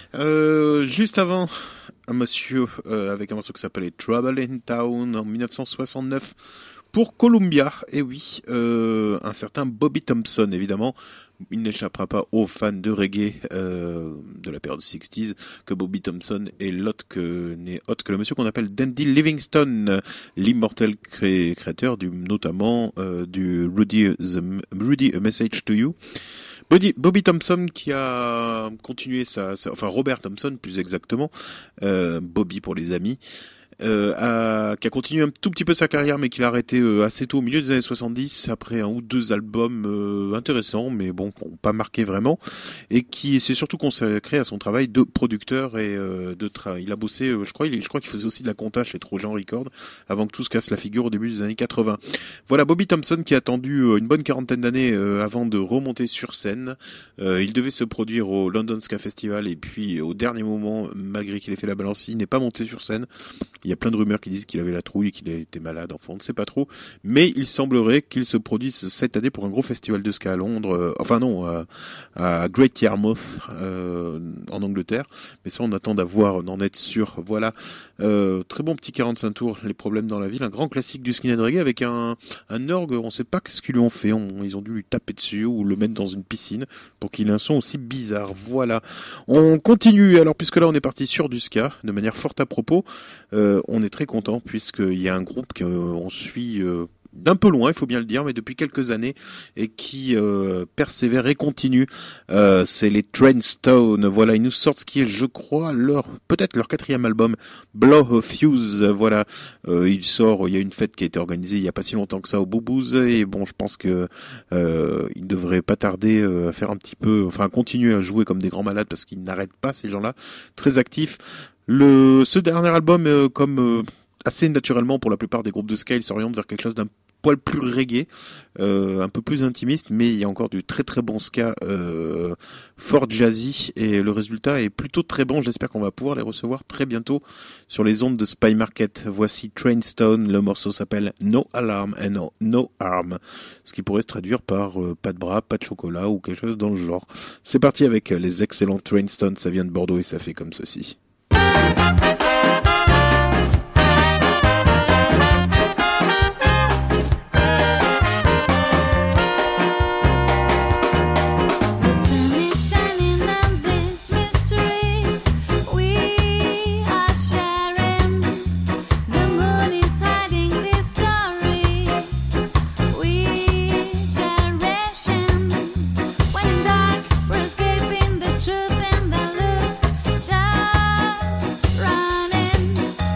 Juste avant, un monsieur avec un morceau qui s'appelait Trouble in Town en 1969 pour Columbia, et oui, un certain Bobby Thompson, évidemment. Il n'échappera pas aux fans de reggae de la période 60s que Bobby Thompson est n'est autre que le monsieur qu'on appelle Dandy Livingstone, l'immortel créateur notamment du Rudy A Message to You. Bobby Thompson qui a continué Robert Thompson plus exactement, Bobby pour les amis. Qui a continué un tout petit peu sa carrière mais qu'il a arrêté assez tôt au milieu des années 70 après un ou deux albums intéressants mais bon pas marqués vraiment et qui s'est surtout consacré à son travail de producteur et il a bossé je crois qu'il faisait aussi de la compta chez Trojan Records avant que tout se casse la figure au début des années 80. Voilà Bobby Thompson qui a attendu une bonne quarantaine d'années avant de remonter sur scène. Il devait se produire au London Ska Festival et puis au dernier moment malgré qu'il ait fait la balance il n'est pas monté sur scène. Il y a plein de rumeurs qui disent qu'il avait la trouille, qu'il a été malade, enfin on ne sait pas trop. Mais il semblerait qu'il se produise cette année pour un gros festival de ska à Londres, à Great Yarmouth en Angleterre. Mais ça on attend d'en être sûr. Voilà, très bon petit 45 tours, Les problèmes dans la ville, un grand classique du skinhead reggae avec un orgue, on ne sait pas ce qu'ils lui ont fait. Ils ont dû lui taper dessus ou le mettre dans une piscine pour qu'il ait un son aussi bizarre. Voilà, on continue. Alors puisque là on est parti sur du ska de manière fort à propos. On est très content puisqu'il y a un groupe qu'on suit d'un peu loin, il faut bien le dire, mais depuis quelques années et qui persévère et continue. C'est les Trainstone. Voilà, ils nous sortent ce qui est, je crois, peut-être leur 4e album, Blow a Fuse. Voilà, il y a une fête qui a été organisée il y a pas si longtemps que ça au Boubouze et bon, je pense que ils devraient pas tarder à faire un petit peu, enfin continuer à jouer comme des grands malades parce qu'ils n'arrêtent pas ces gens-là, très actifs. Ce dernier album, assez naturellement pour la plupart des groupes de ska, il s'oriente vers quelque chose d'un poil plus reggae, un peu plus intimiste, mais il y a encore du très très bon ska, fort jazzy, et le résultat est plutôt très bon. J'espère qu'on va pouvoir les recevoir très bientôt sur les ondes de Spy Market. Voici Trainstone, le morceau s'appelle No Alarm and No Harm, ce qui pourrait se traduire par pas de bras, pas de chocolat ou quelque chose dans le genre. C'est parti avec les excellents Trainstone, ça vient de Bordeaux et ça fait comme ceci. Truth and the looks just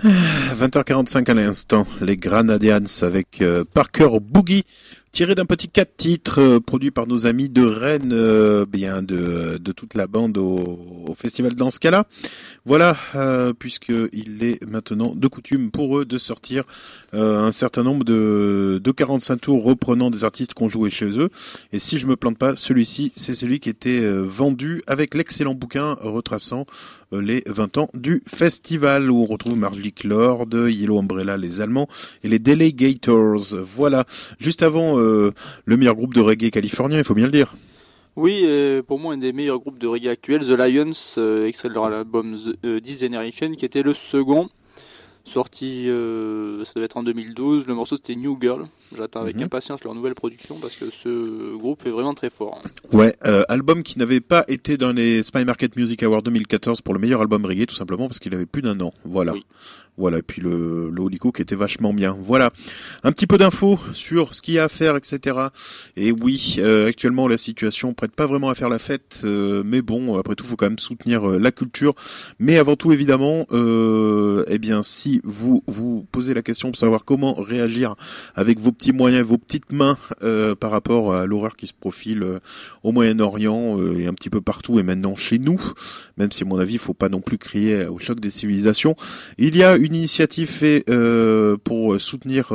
20h45 à l'instant, les Granadians avec Parker Boogie, tiré d'un petit 4 titres produit par nos amis de Rennes, bien de toute la bande au Festival dans Scala. Voilà, puisque il est maintenant de coutume pour eux de sortir un certain nombre de 45 tours reprenant des artistes qu'on jouait chez eux. Et si je me plante pas, celui-ci, c'est celui qui était vendu avec l'excellent bouquin retraçant les 20 ans du festival, où on retrouve Magic Lord, Yellow Umbrella, les Allemands, et les Delegators. Voilà. Juste avant, le meilleur groupe de reggae californien, il faut bien le dire. Oui, pour moi, un des meilleurs groupes de reggae actuels, The Lions, extrait de leur album This Generation, qui était le second, sorti, ça devait être en 2012. Le morceau, c'était New Girl. J'attends avec impatience leur nouvelle production, parce que ce groupe est vraiment très fort. Ouais, album qui n'avait pas été dans les Spy Market Music Awards 2014 pour le meilleur album reggae, tout simplement parce qu'il avait plus d'un an. Voilà. Oui. Voilà, et puis le Holico qui était vachement bien. Voilà, un petit peu d'infos sur ce qu'il y a à faire, etc. Et oui, actuellement la situation prête pas vraiment à faire la fête, mais bon, après tout, faut quand même soutenir la culture. Mais avant tout, évidemment, eh bien, si vous posez la question pour savoir comment réagir avec vos petits moyens, vos petites mains, par rapport à l'horreur qui se profile au Moyen-Orient et un petit peu partout, et maintenant chez nous, même si à mon avis, il faut pas non plus crier au choc des civilisations. Il y a une initiative faite pour soutenir,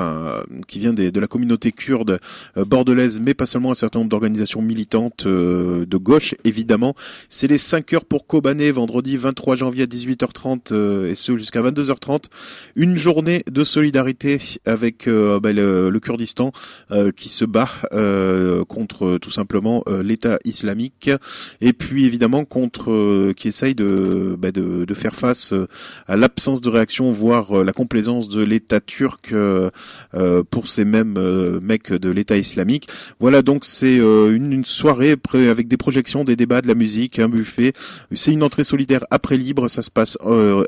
qui vient de la communauté kurde bordelaise, mais pas seulement, un certain nombre d'organisations militantes de gauche, évidemment. C'est les 5 heures pour Kobané, vendredi 23 janvier à 18h30 et ce jusqu'à 22h30. Une journée de solidarité avec le Kurdistan qui se bat contre tout simplement l'État islamique, et puis évidemment contre qui essaye de faire face à l'absence de réaction, voire la complaisance de l'État turc pour ces mêmes mecs de l'État islamique. Voilà, donc c'est une soirée avec des projections, des débats, de la musique, un buffet. C'est une entrée solidaire après libre. Ça se passe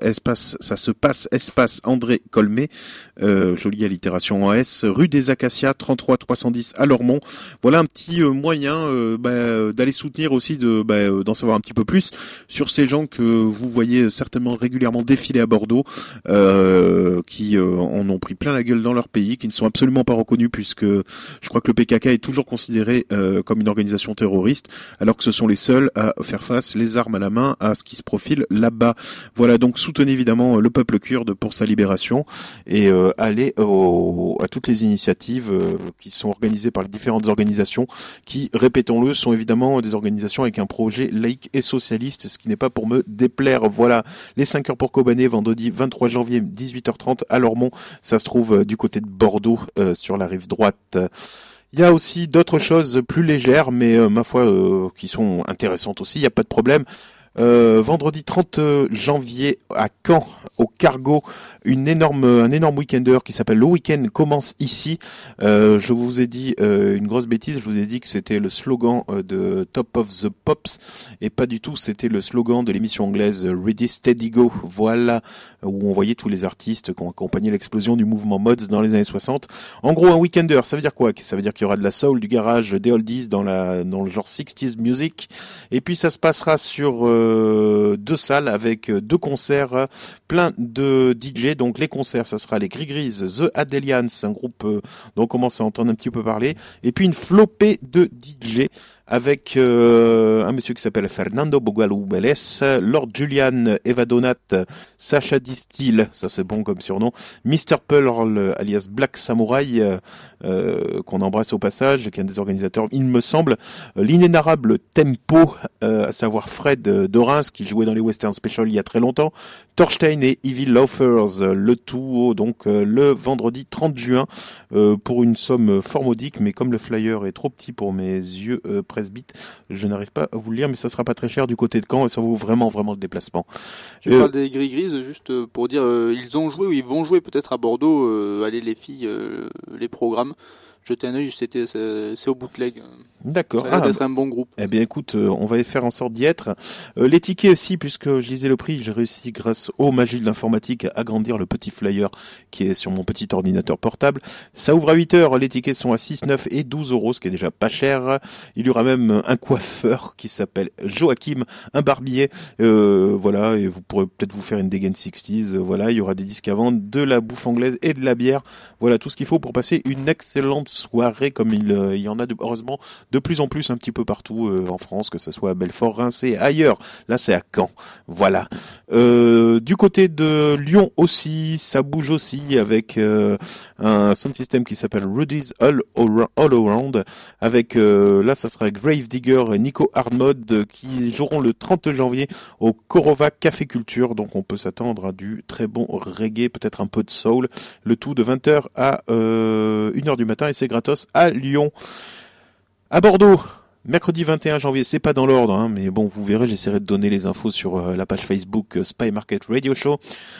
espace André Colmé, jolie allitération en S, rue des Acacias, 33 310 à Lormont. Voilà un petit moyen d'aller soutenir aussi, d'en savoir un petit peu plus sur ces gens que vous voyez certainement régulièrement défiler à Bordeaux, qui en ont pris plein la gueule dans leur pays, qui ne sont absolument pas reconnus, puisque je crois que le PKK est toujours considéré comme une organisation terroriste, alors que ce sont les seuls à faire face, les armes à la main, à ce qui se profile là-bas. Voilà, donc soutenez évidemment le peuple kurde pour sa libération, et allez à toutes les initiatives qui sont organisées par les différentes organisations qui, répétons-le, sont évidemment des organisations avec un projet laïque et socialiste, ce qui n'est pas pour me déplaire. Voilà, les 5 heures pour Kobané, vendredi 23 janvier 18h30 à Lormont. Ça se trouve du côté de Bordeaux, sur la rive droite. Il y a aussi d'autres choses plus légères, mais ma foi qui sont intéressantes aussi, il n'y a pas de problème. Vendredi 30 janvier à Caen, au Cargo, un énorme week-ender qui s'appelle Le Week-end commence ici. Je vous ai dit une grosse bêtise, je vous ai dit que c'était le slogan de Top of the Pops, et pas du tout, c'était le slogan de l'émission anglaise Ready Steady Go. Voilà, où on voyait tous les artistes qui ont accompagné l'explosion du mouvement Mods dans les années 60. En gros, un weekender, ça veut dire quoi? Ça veut dire qu'il y aura de la soul, du garage, des oldies dans le genre 60s music. Et puis ça se passera sur 2 salles avec 2 concerts, plein de DJ. Donc les concerts, ça sera les Grigris, The Adelians, un groupe dont on commence à entendre un petit peu parler, et puis une flopée de DJ avec un monsieur qui s'appelle Fernando Bogalubeles, Lord Julian, Eva Donat, Sacha Distil, ça c'est bon comme surnom, Mr. Pearl alias Black Samurai, qu'on embrasse au passage, qui est un des organisateurs, il me semble, l'inénarrable Tempo, à savoir Fred de Reims, qui jouait dans les Western Special il y a très longtemps, Thorstein et Evil Loafers, le tout donc le vendredi 30 juin, pour une somme fort modique, mais comme le flyer est trop petit pour mes yeux presbytes, je n'arrive pas à vous le lire, mais ça sera pas très cher du côté de Caen, et ça vaut vraiment le déplacement. Tu parles des Gris-Gris, juste pour dire, ils ont joué ou ils vont jouer peut-être à Bordeaux, allez les filles, les programmes. jeter un œil, c'est au bootleg. D'accord. Ça a l'air d'être un bon groupe. Eh bien, écoute, on va faire en sorte d'y être. Les tickets aussi, puisque je disais le prix, j'ai réussi, grâce aux magies de l'informatique, à agrandir le petit flyer qui est sur mon petit ordinateur portable. Ça ouvre à 8h. Les tickets sont à 6, 9 et 12 euros, ce qui est déjà pas cher. Il y aura même un coiffeur qui s'appelle Joachim, un barbier. Voilà, et vous pourrez peut-être vous faire une dégaine 60s. Voilà, il y aura des disques à vendre, de la bouffe anglaise et de la bière. Voilà, tout ce qu'il faut pour passer une excellente soirée, comme il y en a heureusement de plus en plus un petit peu partout en France, que ce soit à Belfort, Reims et ailleurs. Là, c'est à Caen. Voilà. Du côté de Lyon aussi, ça bouge aussi avec un sound system qui s'appelle Rudy's All Around. Avec là, ça sera Gravedigger et Nico Hardmode qui joueront le 30 janvier au Korova Café Culture. Donc, on peut s'attendre à du très bon reggae, peut-être un peu de soul. Le tout de 20h à 1h du matin et c'est gratos à Lyon. À Bordeaux, mercredi 21 janvier, c'est pas dans l'ordre, hein, mais bon, vous verrez, j'essaierai de donner les infos sur la page Facebook Spy Market Radio Show.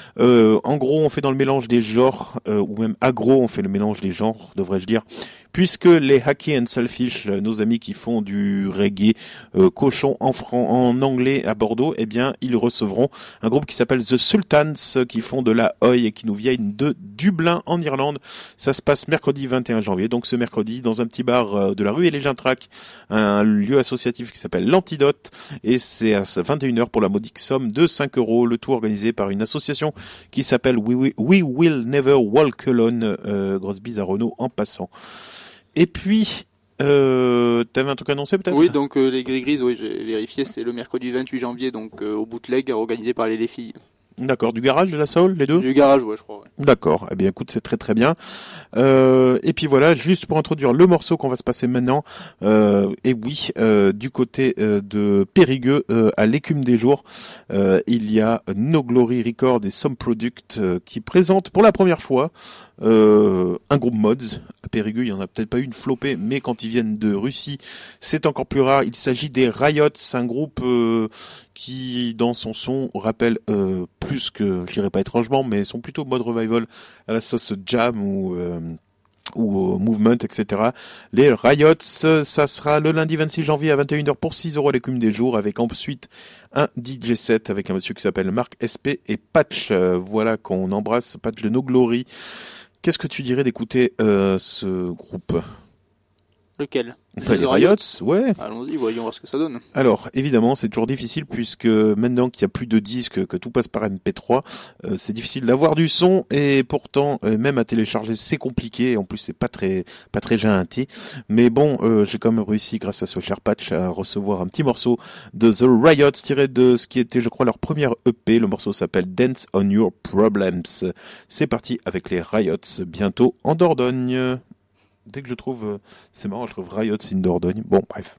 En gros, on fait dans le mélange des genres, ou même agro, on fait le mélange des genres, devrais-je dire, puisque les Hacky and Selfish, nos amis qui font du reggae cochon en anglais à Bordeaux, eh bien, ils recevront un groupe qui s'appelle The Sultans, qui font de la oi et qui nous viennent de Dublin en Irlande. Ça se passe mercredi 21 janvier, donc ce mercredi, dans un petit bar de la rue Elégintrac, un lieu associatif qui s'appelle l'Antidote, et c'est à 21h pour la modique somme de 5 euros, le tout organisé par une association qui s'appelle We Will Never Walk Alone, grosse bise à Renault en passant. Et puis, t'avais un truc annoncé peut-être ? Oui, donc les Gris-Gris, oui, j'ai vérifié, c'est le mercredi 28 janvier, donc au bootleg organisé par les filles. D'accord, du garage, de la soul, les deux ? Du garage, ouais, je crois. Ouais. D'accord, eh bien écoute, c'est très très bien. Et puis voilà, juste pour introduire le morceau qu'on va se passer maintenant, et oui, du côté de Périgueux, à l'écume des jours, il y a No Glory Record et Some Product qui présentent pour la première fois un groupe mods. À Périgueux, il y en a peut-être pas eu une flopée, mais quand ils viennent de Russie, c'est encore plus rare. Il s'agit des Riots, un groupe qui, dans son son, rappelle plus que, je dirais pas étrangement, mais sont plutôt mode revival à la sauce jam ou Movement, etc. Les Riots, ça sera le lundi 26 janvier à 21h pour 6 euros à l'écume des jours, avec ensuite un DJ set avec un monsieur qui s'appelle Marc SP et Patch. Voilà qu'on embrasse, Patch de No Glory. Qu'est-ce que tu dirais d'écouter ce groupe ? Lequel ? Les Riots, ouais. Allons-y, voyons voir ce que ça donne. Alors, évidemment, c'est toujours difficile puisque maintenant qu'il n'y a plus de disques, que tout passe par MP3, c'est difficile d'avoir du son et pourtant, même à télécharger, c'est compliqué. En plus, c'est pas très gentil. Mais bon, j'ai quand même réussi, grâce à ce cher Patch, à recevoir un petit morceau de The Riots tiré de ce qui était, je crois, leur première EP. Le morceau s'appelle Dance on Your Problems. C'est parti avec les Riots, bientôt en Dordogne. Dès que je trouve, c'est marrant, je trouve Riots in Dordogne. Bon, bref.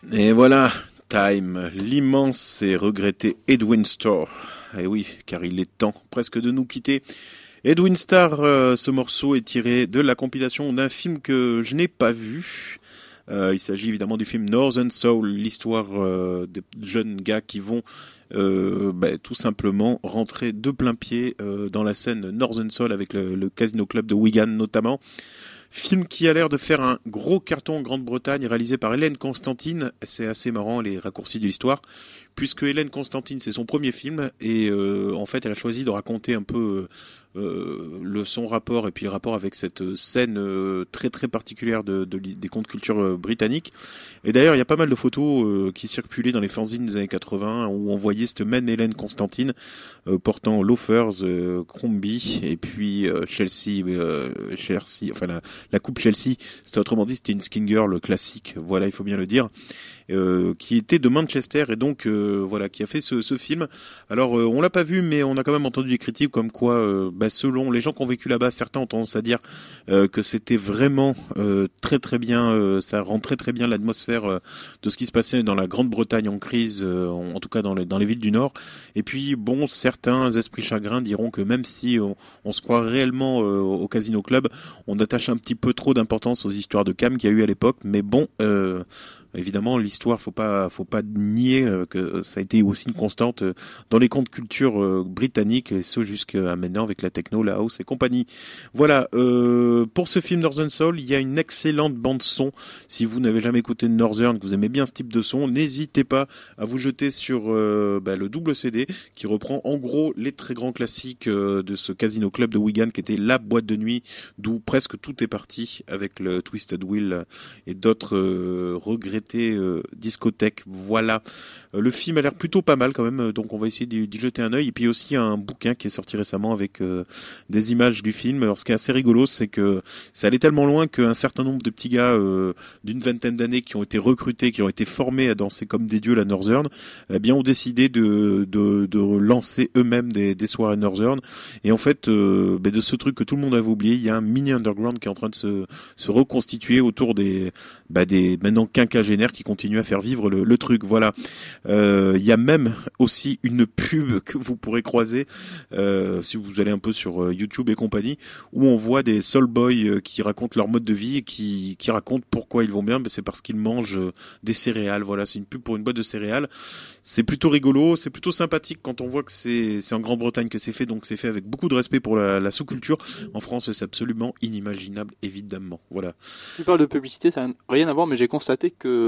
Et voilà, Time, l'immense et regretté Edwin Starr. Et oui, car il est temps presque de nous quitter. Edwin Starr, ce morceau est tiré de la compilation d'un film que je n'ai pas vu. Il s'agit évidemment du film Northern Soul, l'histoire des jeunes gars qui vont tout simplement rentrer de plein pied dans la scène Northern Soul avec le Casino Club de Wigan notamment. Film qui a l'air de faire un gros carton en Grande-Bretagne, réalisé par Hélène Constantine. C'est assez marrant les raccourcis de l'histoire, puisque Hélène Constantine c'est son premier film et en fait elle a choisi de raconter un peu son rapport et puis le rapport avec cette scène très très particulière des contes culture britanniques. Et d'ailleurs il y a pas mal de photos qui circulaient dans les fanzines des années 80 où on voyait cette même Hélène Constantine portant loafers, Crombie et puis Chelsea, enfin la coupe Chelsea, c'était autrement dit c'était une skin girl classique, voilà, il faut bien le dire. Qui était de Manchester et donc qui a fait ce film. Alors on l'a pas vu mais on a quand même entendu des critiques comme quoi selon les gens qui ont vécu là-bas, certains ont tendance à dire que c'était vraiment très très bien, ça rend très très bien l'atmosphère de ce qui se passait dans la Grande-Bretagne en crise, en tout cas dans les villes du Nord. Et puis bon, certains esprits chagrins diront que même si on se croit réellement au Casino Club, on attache un petit peu trop d'importance aux histoires de Cam qu'il y a eu à l'époque, mais bon évidemment, l'histoire, faut pas nier que ça a été aussi une constante dans les contes culture britanniques, et ce jusqu'à maintenant avec la techno, la house et compagnie. Voilà, pour ce film Northern Soul, il y a une excellente bande son. Si vous n'avez jamais écouté Northern, que vous aimez bien ce type de son, n'hésitez pas à vous jeter sur le double CD qui reprend en gros les très grands classiques de ce Casino Club de Wigan qui était la boîte de nuit d'où presque tout est parti avec le Twisted Wheel et d'autres regrets discothèque. Voilà, le film a l'air plutôt pas mal quand même, donc on va essayer d'y jeter un œil. Et puis aussi un bouquin qui est sorti récemment avec des images du film. Alors ce qui est assez rigolo, c'est que ça allait tellement loin qu'un certain nombre de petits gars d'une vingtaine d'années qui ont été recrutés, qui ont été formés à danser comme des dieux la Northern, eh bien ont décidé de lancer eux-mêmes des soirées Northern. Et en fait de ce truc que tout le monde avait oublié, il y a un mini underground qui est en train de se reconstituer autour des maintenant quinquagénaires qui continue à faire vivre le truc. Voilà. Il y a même aussi une pub que vous pourrez croiser si vous allez un peu sur YouTube et compagnie, où on voit des soul boys qui racontent leur mode de vie et qui racontent pourquoi ils vont bien. C'est parce qu'ils mangent des céréales. Voilà, c'est une pub pour une boîte de céréales. C'est plutôt rigolo, c'est plutôt sympathique quand on voit que c'est en Grande-Bretagne que c'est fait, donc c'est fait avec beaucoup de respect pour la sous-culture. En France, c'est absolument inimaginable, évidemment. Voilà. Tu parles de publicité, ça n'a rien à voir, mais j'ai constaté que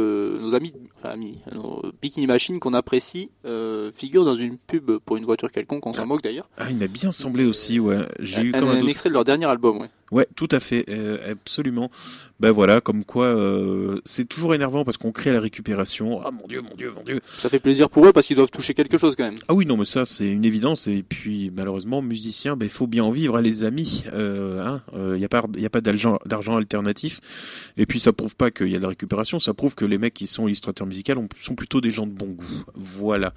nos Bikini Machines qu'on apprécie figurent dans une pub pour une voiture quelconque, on s'en moque d'ailleurs. Ah, il m'a bien semblé aussi, ouais. J'ai eu un extrait de leur dernier album, ouais. Ouais, tout à fait, absolument. Ben voilà, comme quoi c'est toujours énervant parce qu'on crée la récupération. Ah mon Dieu. Ça fait plaisir pour eux parce qu'ils doivent toucher quelque chose quand même. Ah oui, non mais ça c'est une évidence. Et puis malheureusement, musicien, il faut bien en vivre, hein, les amis. Y a pas d'argent alternatif. Et puis ça prouve pas qu'il y a de la récupération, ça prouve que les mecs qui sont illustrateurs musicaux sont plutôt des gens de bon goût. Voilà.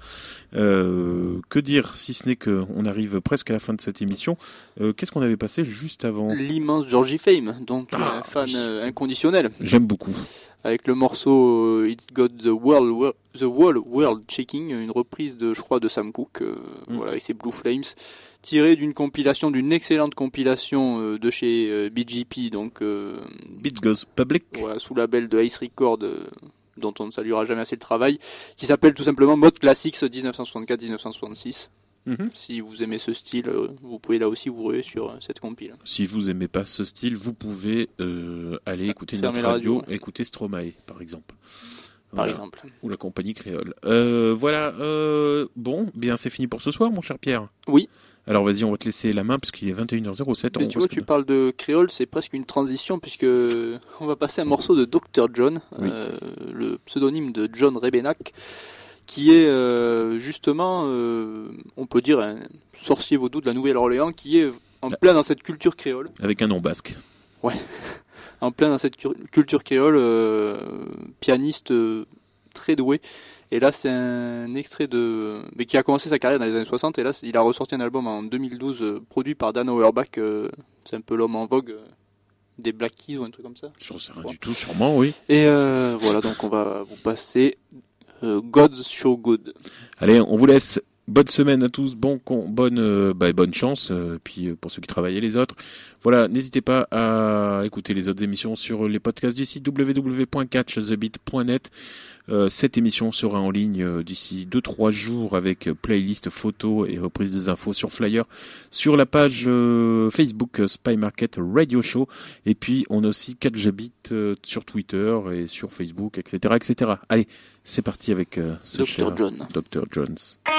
Que dire si ce n'est que on arrive presque à la fin de cette émission. Qu'est-ce qu'on avait passé juste avant? L'immense Georgie Fame, dont tu es un fan inconditionnel. J'aime beaucoup. Avec le morceau It's Got the Whole World Shaking, une reprise de Sam Cooke, voilà, et c'est Blue Flames, tiré d'une excellente compilation de chez BGP, donc Beat Goes Public, voilà, sous label de Ace Record, dont on ne saluera jamais assez le travail, qui s'appelle tout simplement Mode Classics 1964-1966. Si vous aimez ce style, vous pouvez là aussi vous ruer sur cette compile. Si vous aimez pas ce style, vous pouvez aller écouter notre radio, écouter Stromae par exemple. Par exemple. Ou la compagnie créole. Voilà, bon, bien c'est fini pour ce soir mon cher Pierre. Oui. Alors vas-y, on va te laisser la main parce qu'il est 21h07. Mais tu vois, tu parles de créole, c'est presque une transition puisque on va passer un morceau de Dr. John, le pseudonyme de John Rebenack, qui est justement, on peut dire, un sorcier vaudou de la Nouvelle-Orléans, qui est en plein dans cette culture créole. Avec un nom basque. Ouais, en plein dans cette culture créole, pianiste très doué. Et là, c'est un extrait mais qui a commencé sa carrière dans les années 60, et là, il a ressorti un album en 2012, produit par Dan Auerbach, c'est un peu l'homme en vogue des Black Keys ou un truc comme ça. Je sais rien du tout, sûrement, oui. Et voilà, donc on va vous passer God's Show Good. Allez, on vous laisse. Bonne semaine à tous, bonne chance, puis pour ceux qui travaillent et les autres. Voilà, n'hésitez pas à écouter les autres émissions sur les podcasts du site www.catchthebeat.net. Cette émission sera en ligne d'ici 2-3 jours avec playlist photos et reprise des infos sur Flyer sur la page Facebook Spy Market Radio Show. Et puis on a aussi Catch the Beat sur Twitter et sur Facebook, etc., etc. Allez, c'est parti avec ce cher John. Dr. Jones.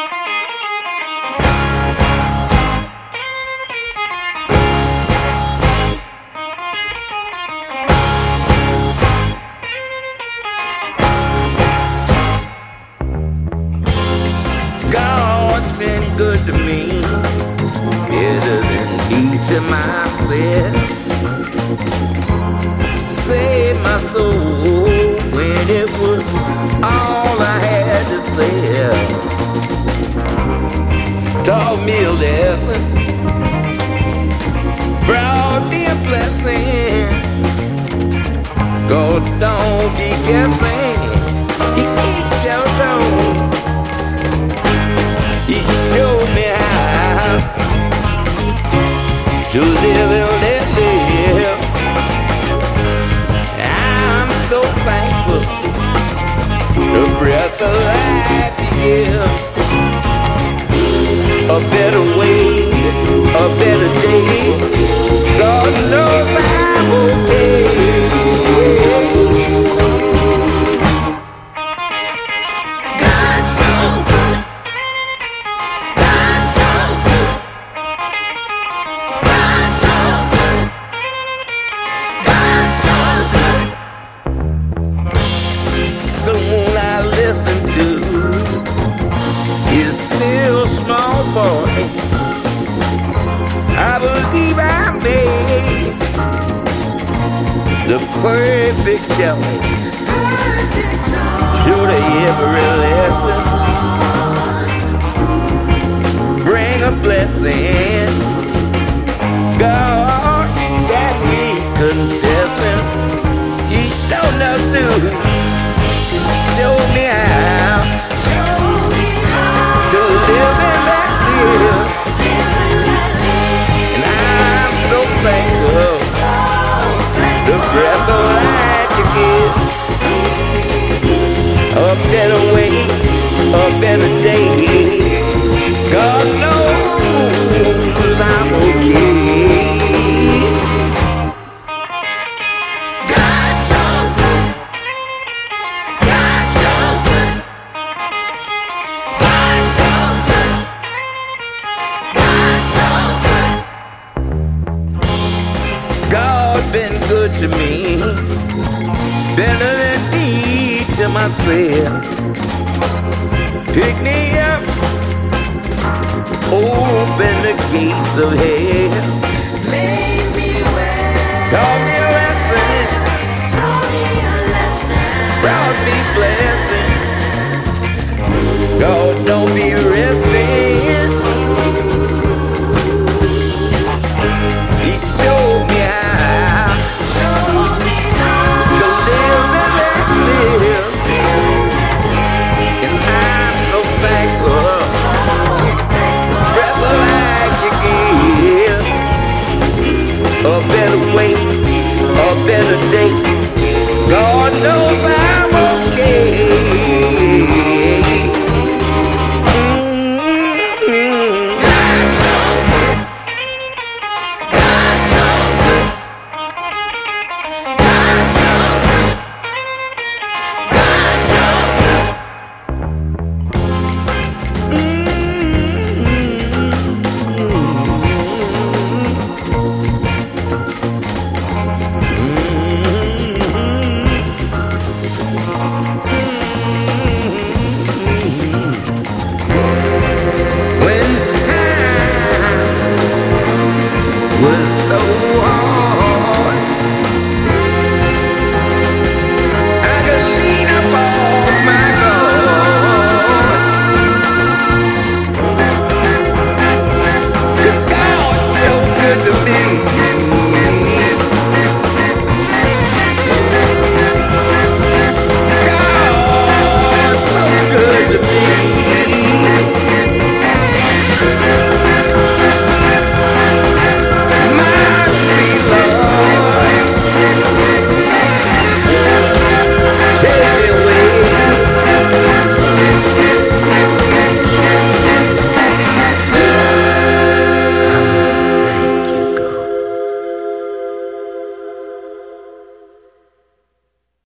God's been good to me, better than me to myself. Saved my soul when it was all I had to say. Taught me a lesson, brought me a blessing. God don't be guessing, He sure don't. He showed me how to live and let live. I'm so thankful the breath of life He gives. A better way, a better day. God knows I'm okay. God's so good. God's so good. God's so good. God's so good. Someone I listen to is still small voice. I believe I made the perfect choice. Should every lesson bring a blessing? God got me confessing. He sure enough do. Show me how to live and let live. And I'm so thankful the breath of life You give. A better way, a better day. God knows I'm okay. God's so good. God's so good. God's so good. God's so good. God's been good to me, better than me to myself. Pick me up, open the gates of hell. Made me well. Taught me a lesson. Brought me blessing. God don't be resting. He showed me how to live and let live. And I'm so thankful. Breath of life You give. A better way, a better day. God knows